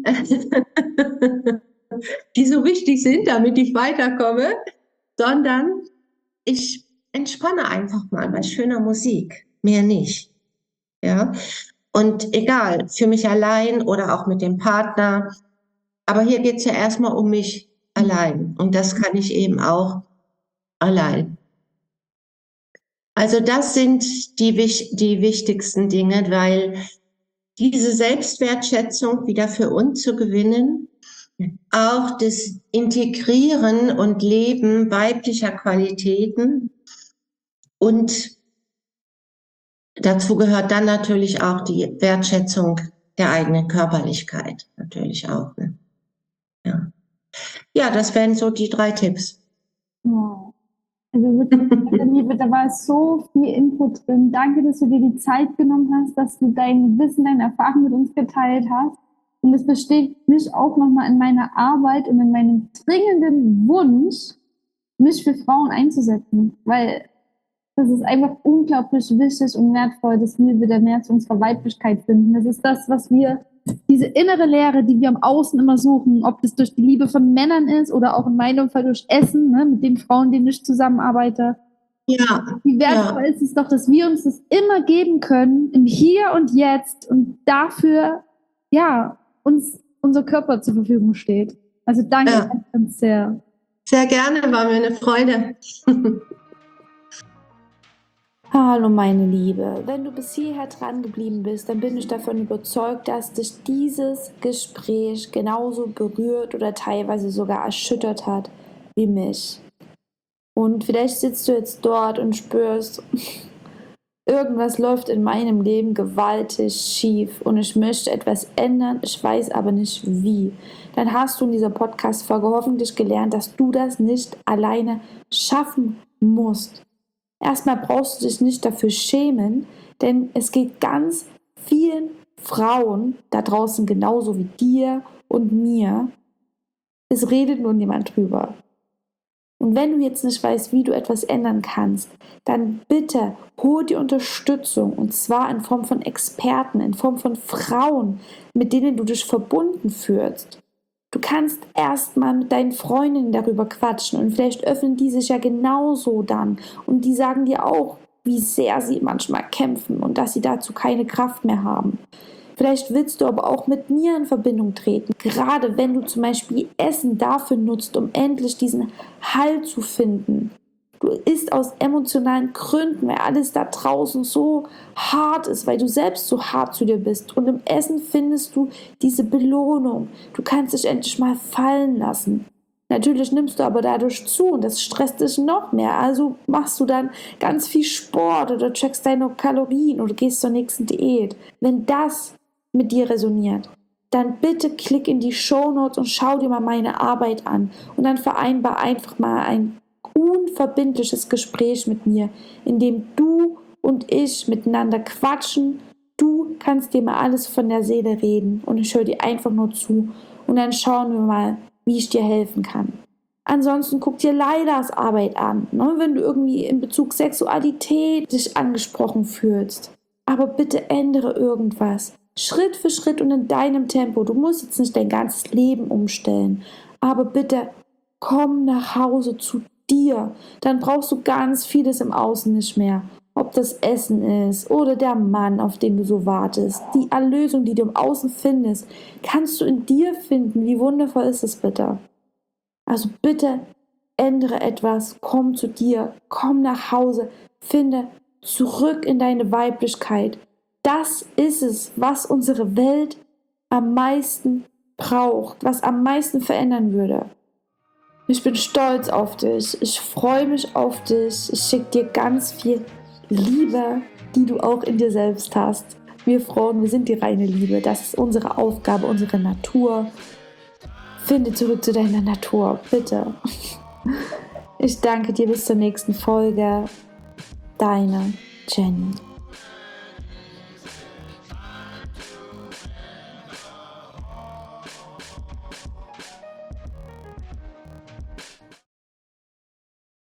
die so wichtig sind, damit ich weiterkomme, sondern ich entspanne einfach mal bei schöner Musik, mehr nicht. Ja, und egal, für mich allein oder auch mit dem Partner, aber hier geht es ja erstmal um mich allein und das kann ich eben auch allein. Also das sind die wichtigsten Dinge, weil diese Selbstwertschätzung wieder für uns zu gewinnen, auch das Integrieren und Leben weiblicher Qualitäten und dazu gehört dann natürlich auch die Wertschätzung der eigenen Körperlichkeit, natürlich auch. Ne? Ja. Ja, das wären so die 3 Tipps. Wow. Also wirklich, Liebe, da war so viel Input drin. Danke, dass du dir die Zeit genommen hast, dass du dein Wissen, deine Erfahrung mit uns geteilt hast. Und es bestätigt mich auch nochmal in meiner Arbeit und in meinem dringenden Wunsch, mich für Frauen einzusetzen. Weil das ist einfach unglaublich wichtig und wertvoll, dass wir wieder mehr zu unserer Weiblichkeit finden. Das ist das, was wir diese innere Leere, die wir im Außen immer suchen, ob das durch die Liebe von Männern ist oder auch in meinem Fall durch Essen, ne, mit den Frauen, denen ich zusammenarbeite. Ja, Wie wertvoll ist es doch, dass wir uns das immer geben können, im Hier und Jetzt und dafür, ja, uns unser Körper zur Verfügung steht. Also danke ganz, ganz sehr. Sehr gerne, war mir eine Freude. Hallo meine Liebe, wenn du bis hierher dran geblieben bist, dann bin ich davon überzeugt, dass dich dieses Gespräch genauso berührt oder teilweise sogar erschüttert hat wie mich. Und vielleicht sitzt du jetzt dort und spürst, irgendwas läuft in meinem Leben gewaltig schief und ich möchte etwas ändern, ich weiß aber nicht wie. Dann hast du in dieser Podcast-Folge hoffentlich gelernt, dass du das nicht alleine schaffen musst. Erstmal brauchst du dich nicht dafür schämen, denn es geht ganz vielen Frauen da draußen genauso wie dir und mir. Es redet nur niemand drüber. Und wenn du jetzt nicht weißt, wie du etwas ändern kannst, dann bitte hol dir Unterstützung, und zwar in Form von Experten, in Form von Frauen, mit denen du dich verbunden fühlst. Du kannst erstmal mit deinen Freundinnen darüber quatschen und vielleicht öffnen die sich ja genauso dann und die sagen dir auch, wie sehr sie manchmal kämpfen und dass sie dazu keine Kraft mehr haben. Vielleicht willst du aber auch mit mir in Verbindung treten, gerade wenn du zum Beispiel Essen dafür nutzt, um endlich diesen Halt zu finden. Du isst aus emotionalen Gründen, weil alles da draußen so hart ist, weil du selbst so hart zu dir bist. Und im Essen findest du diese Belohnung. Du kannst dich endlich mal fallen lassen. Natürlich nimmst du aber dadurch zu und das stresst dich noch mehr. Also machst du dann ganz viel Sport oder checkst deine Kalorien oder gehst zur nächsten Diät. Wenn das mit dir resoniert, dann bitte klick in die Shownotes und schau dir mal meine Arbeit an. Und dann vereinbar einfach mal ein unverbindliches Gespräch mit mir, in dem du und ich miteinander quatschen. Du kannst dir mal alles von der Seele reden und ich höre dir einfach nur zu und dann schauen wir mal, wie ich dir helfen kann. Ansonsten guck dir Lailas Arbeit an, ne, wenn du irgendwie in Bezug Sexualität dich angesprochen fühlst. Aber bitte ändere irgendwas. Schritt für Schritt und in deinem Tempo. Du musst jetzt nicht dein ganzes Leben umstellen, aber bitte komm nach Hause zu dir, dann brauchst du ganz vieles im Außen nicht mehr. Ob das Essen ist oder der Mann, auf den du so wartest. Die Erlösung, die du im Außen findest, kannst du in dir finden. Wie wundervoll ist es bitte? Also bitte ändere etwas, komm zu dir, komm nach Hause, finde zurück in deine Weiblichkeit. Das ist es, was unsere Welt am meisten braucht, was am meisten verändern würde. Ich bin stolz auf dich. Ich freue mich auf dich. Ich schicke dir ganz viel Liebe, die du auch in dir selbst hast. Wir Frauen, wir sind die reine Liebe. Das ist unsere Aufgabe, unsere Natur. Finde zurück zu deiner Natur, bitte. Ich danke dir, bis zur nächsten Folge. Deine Jenny.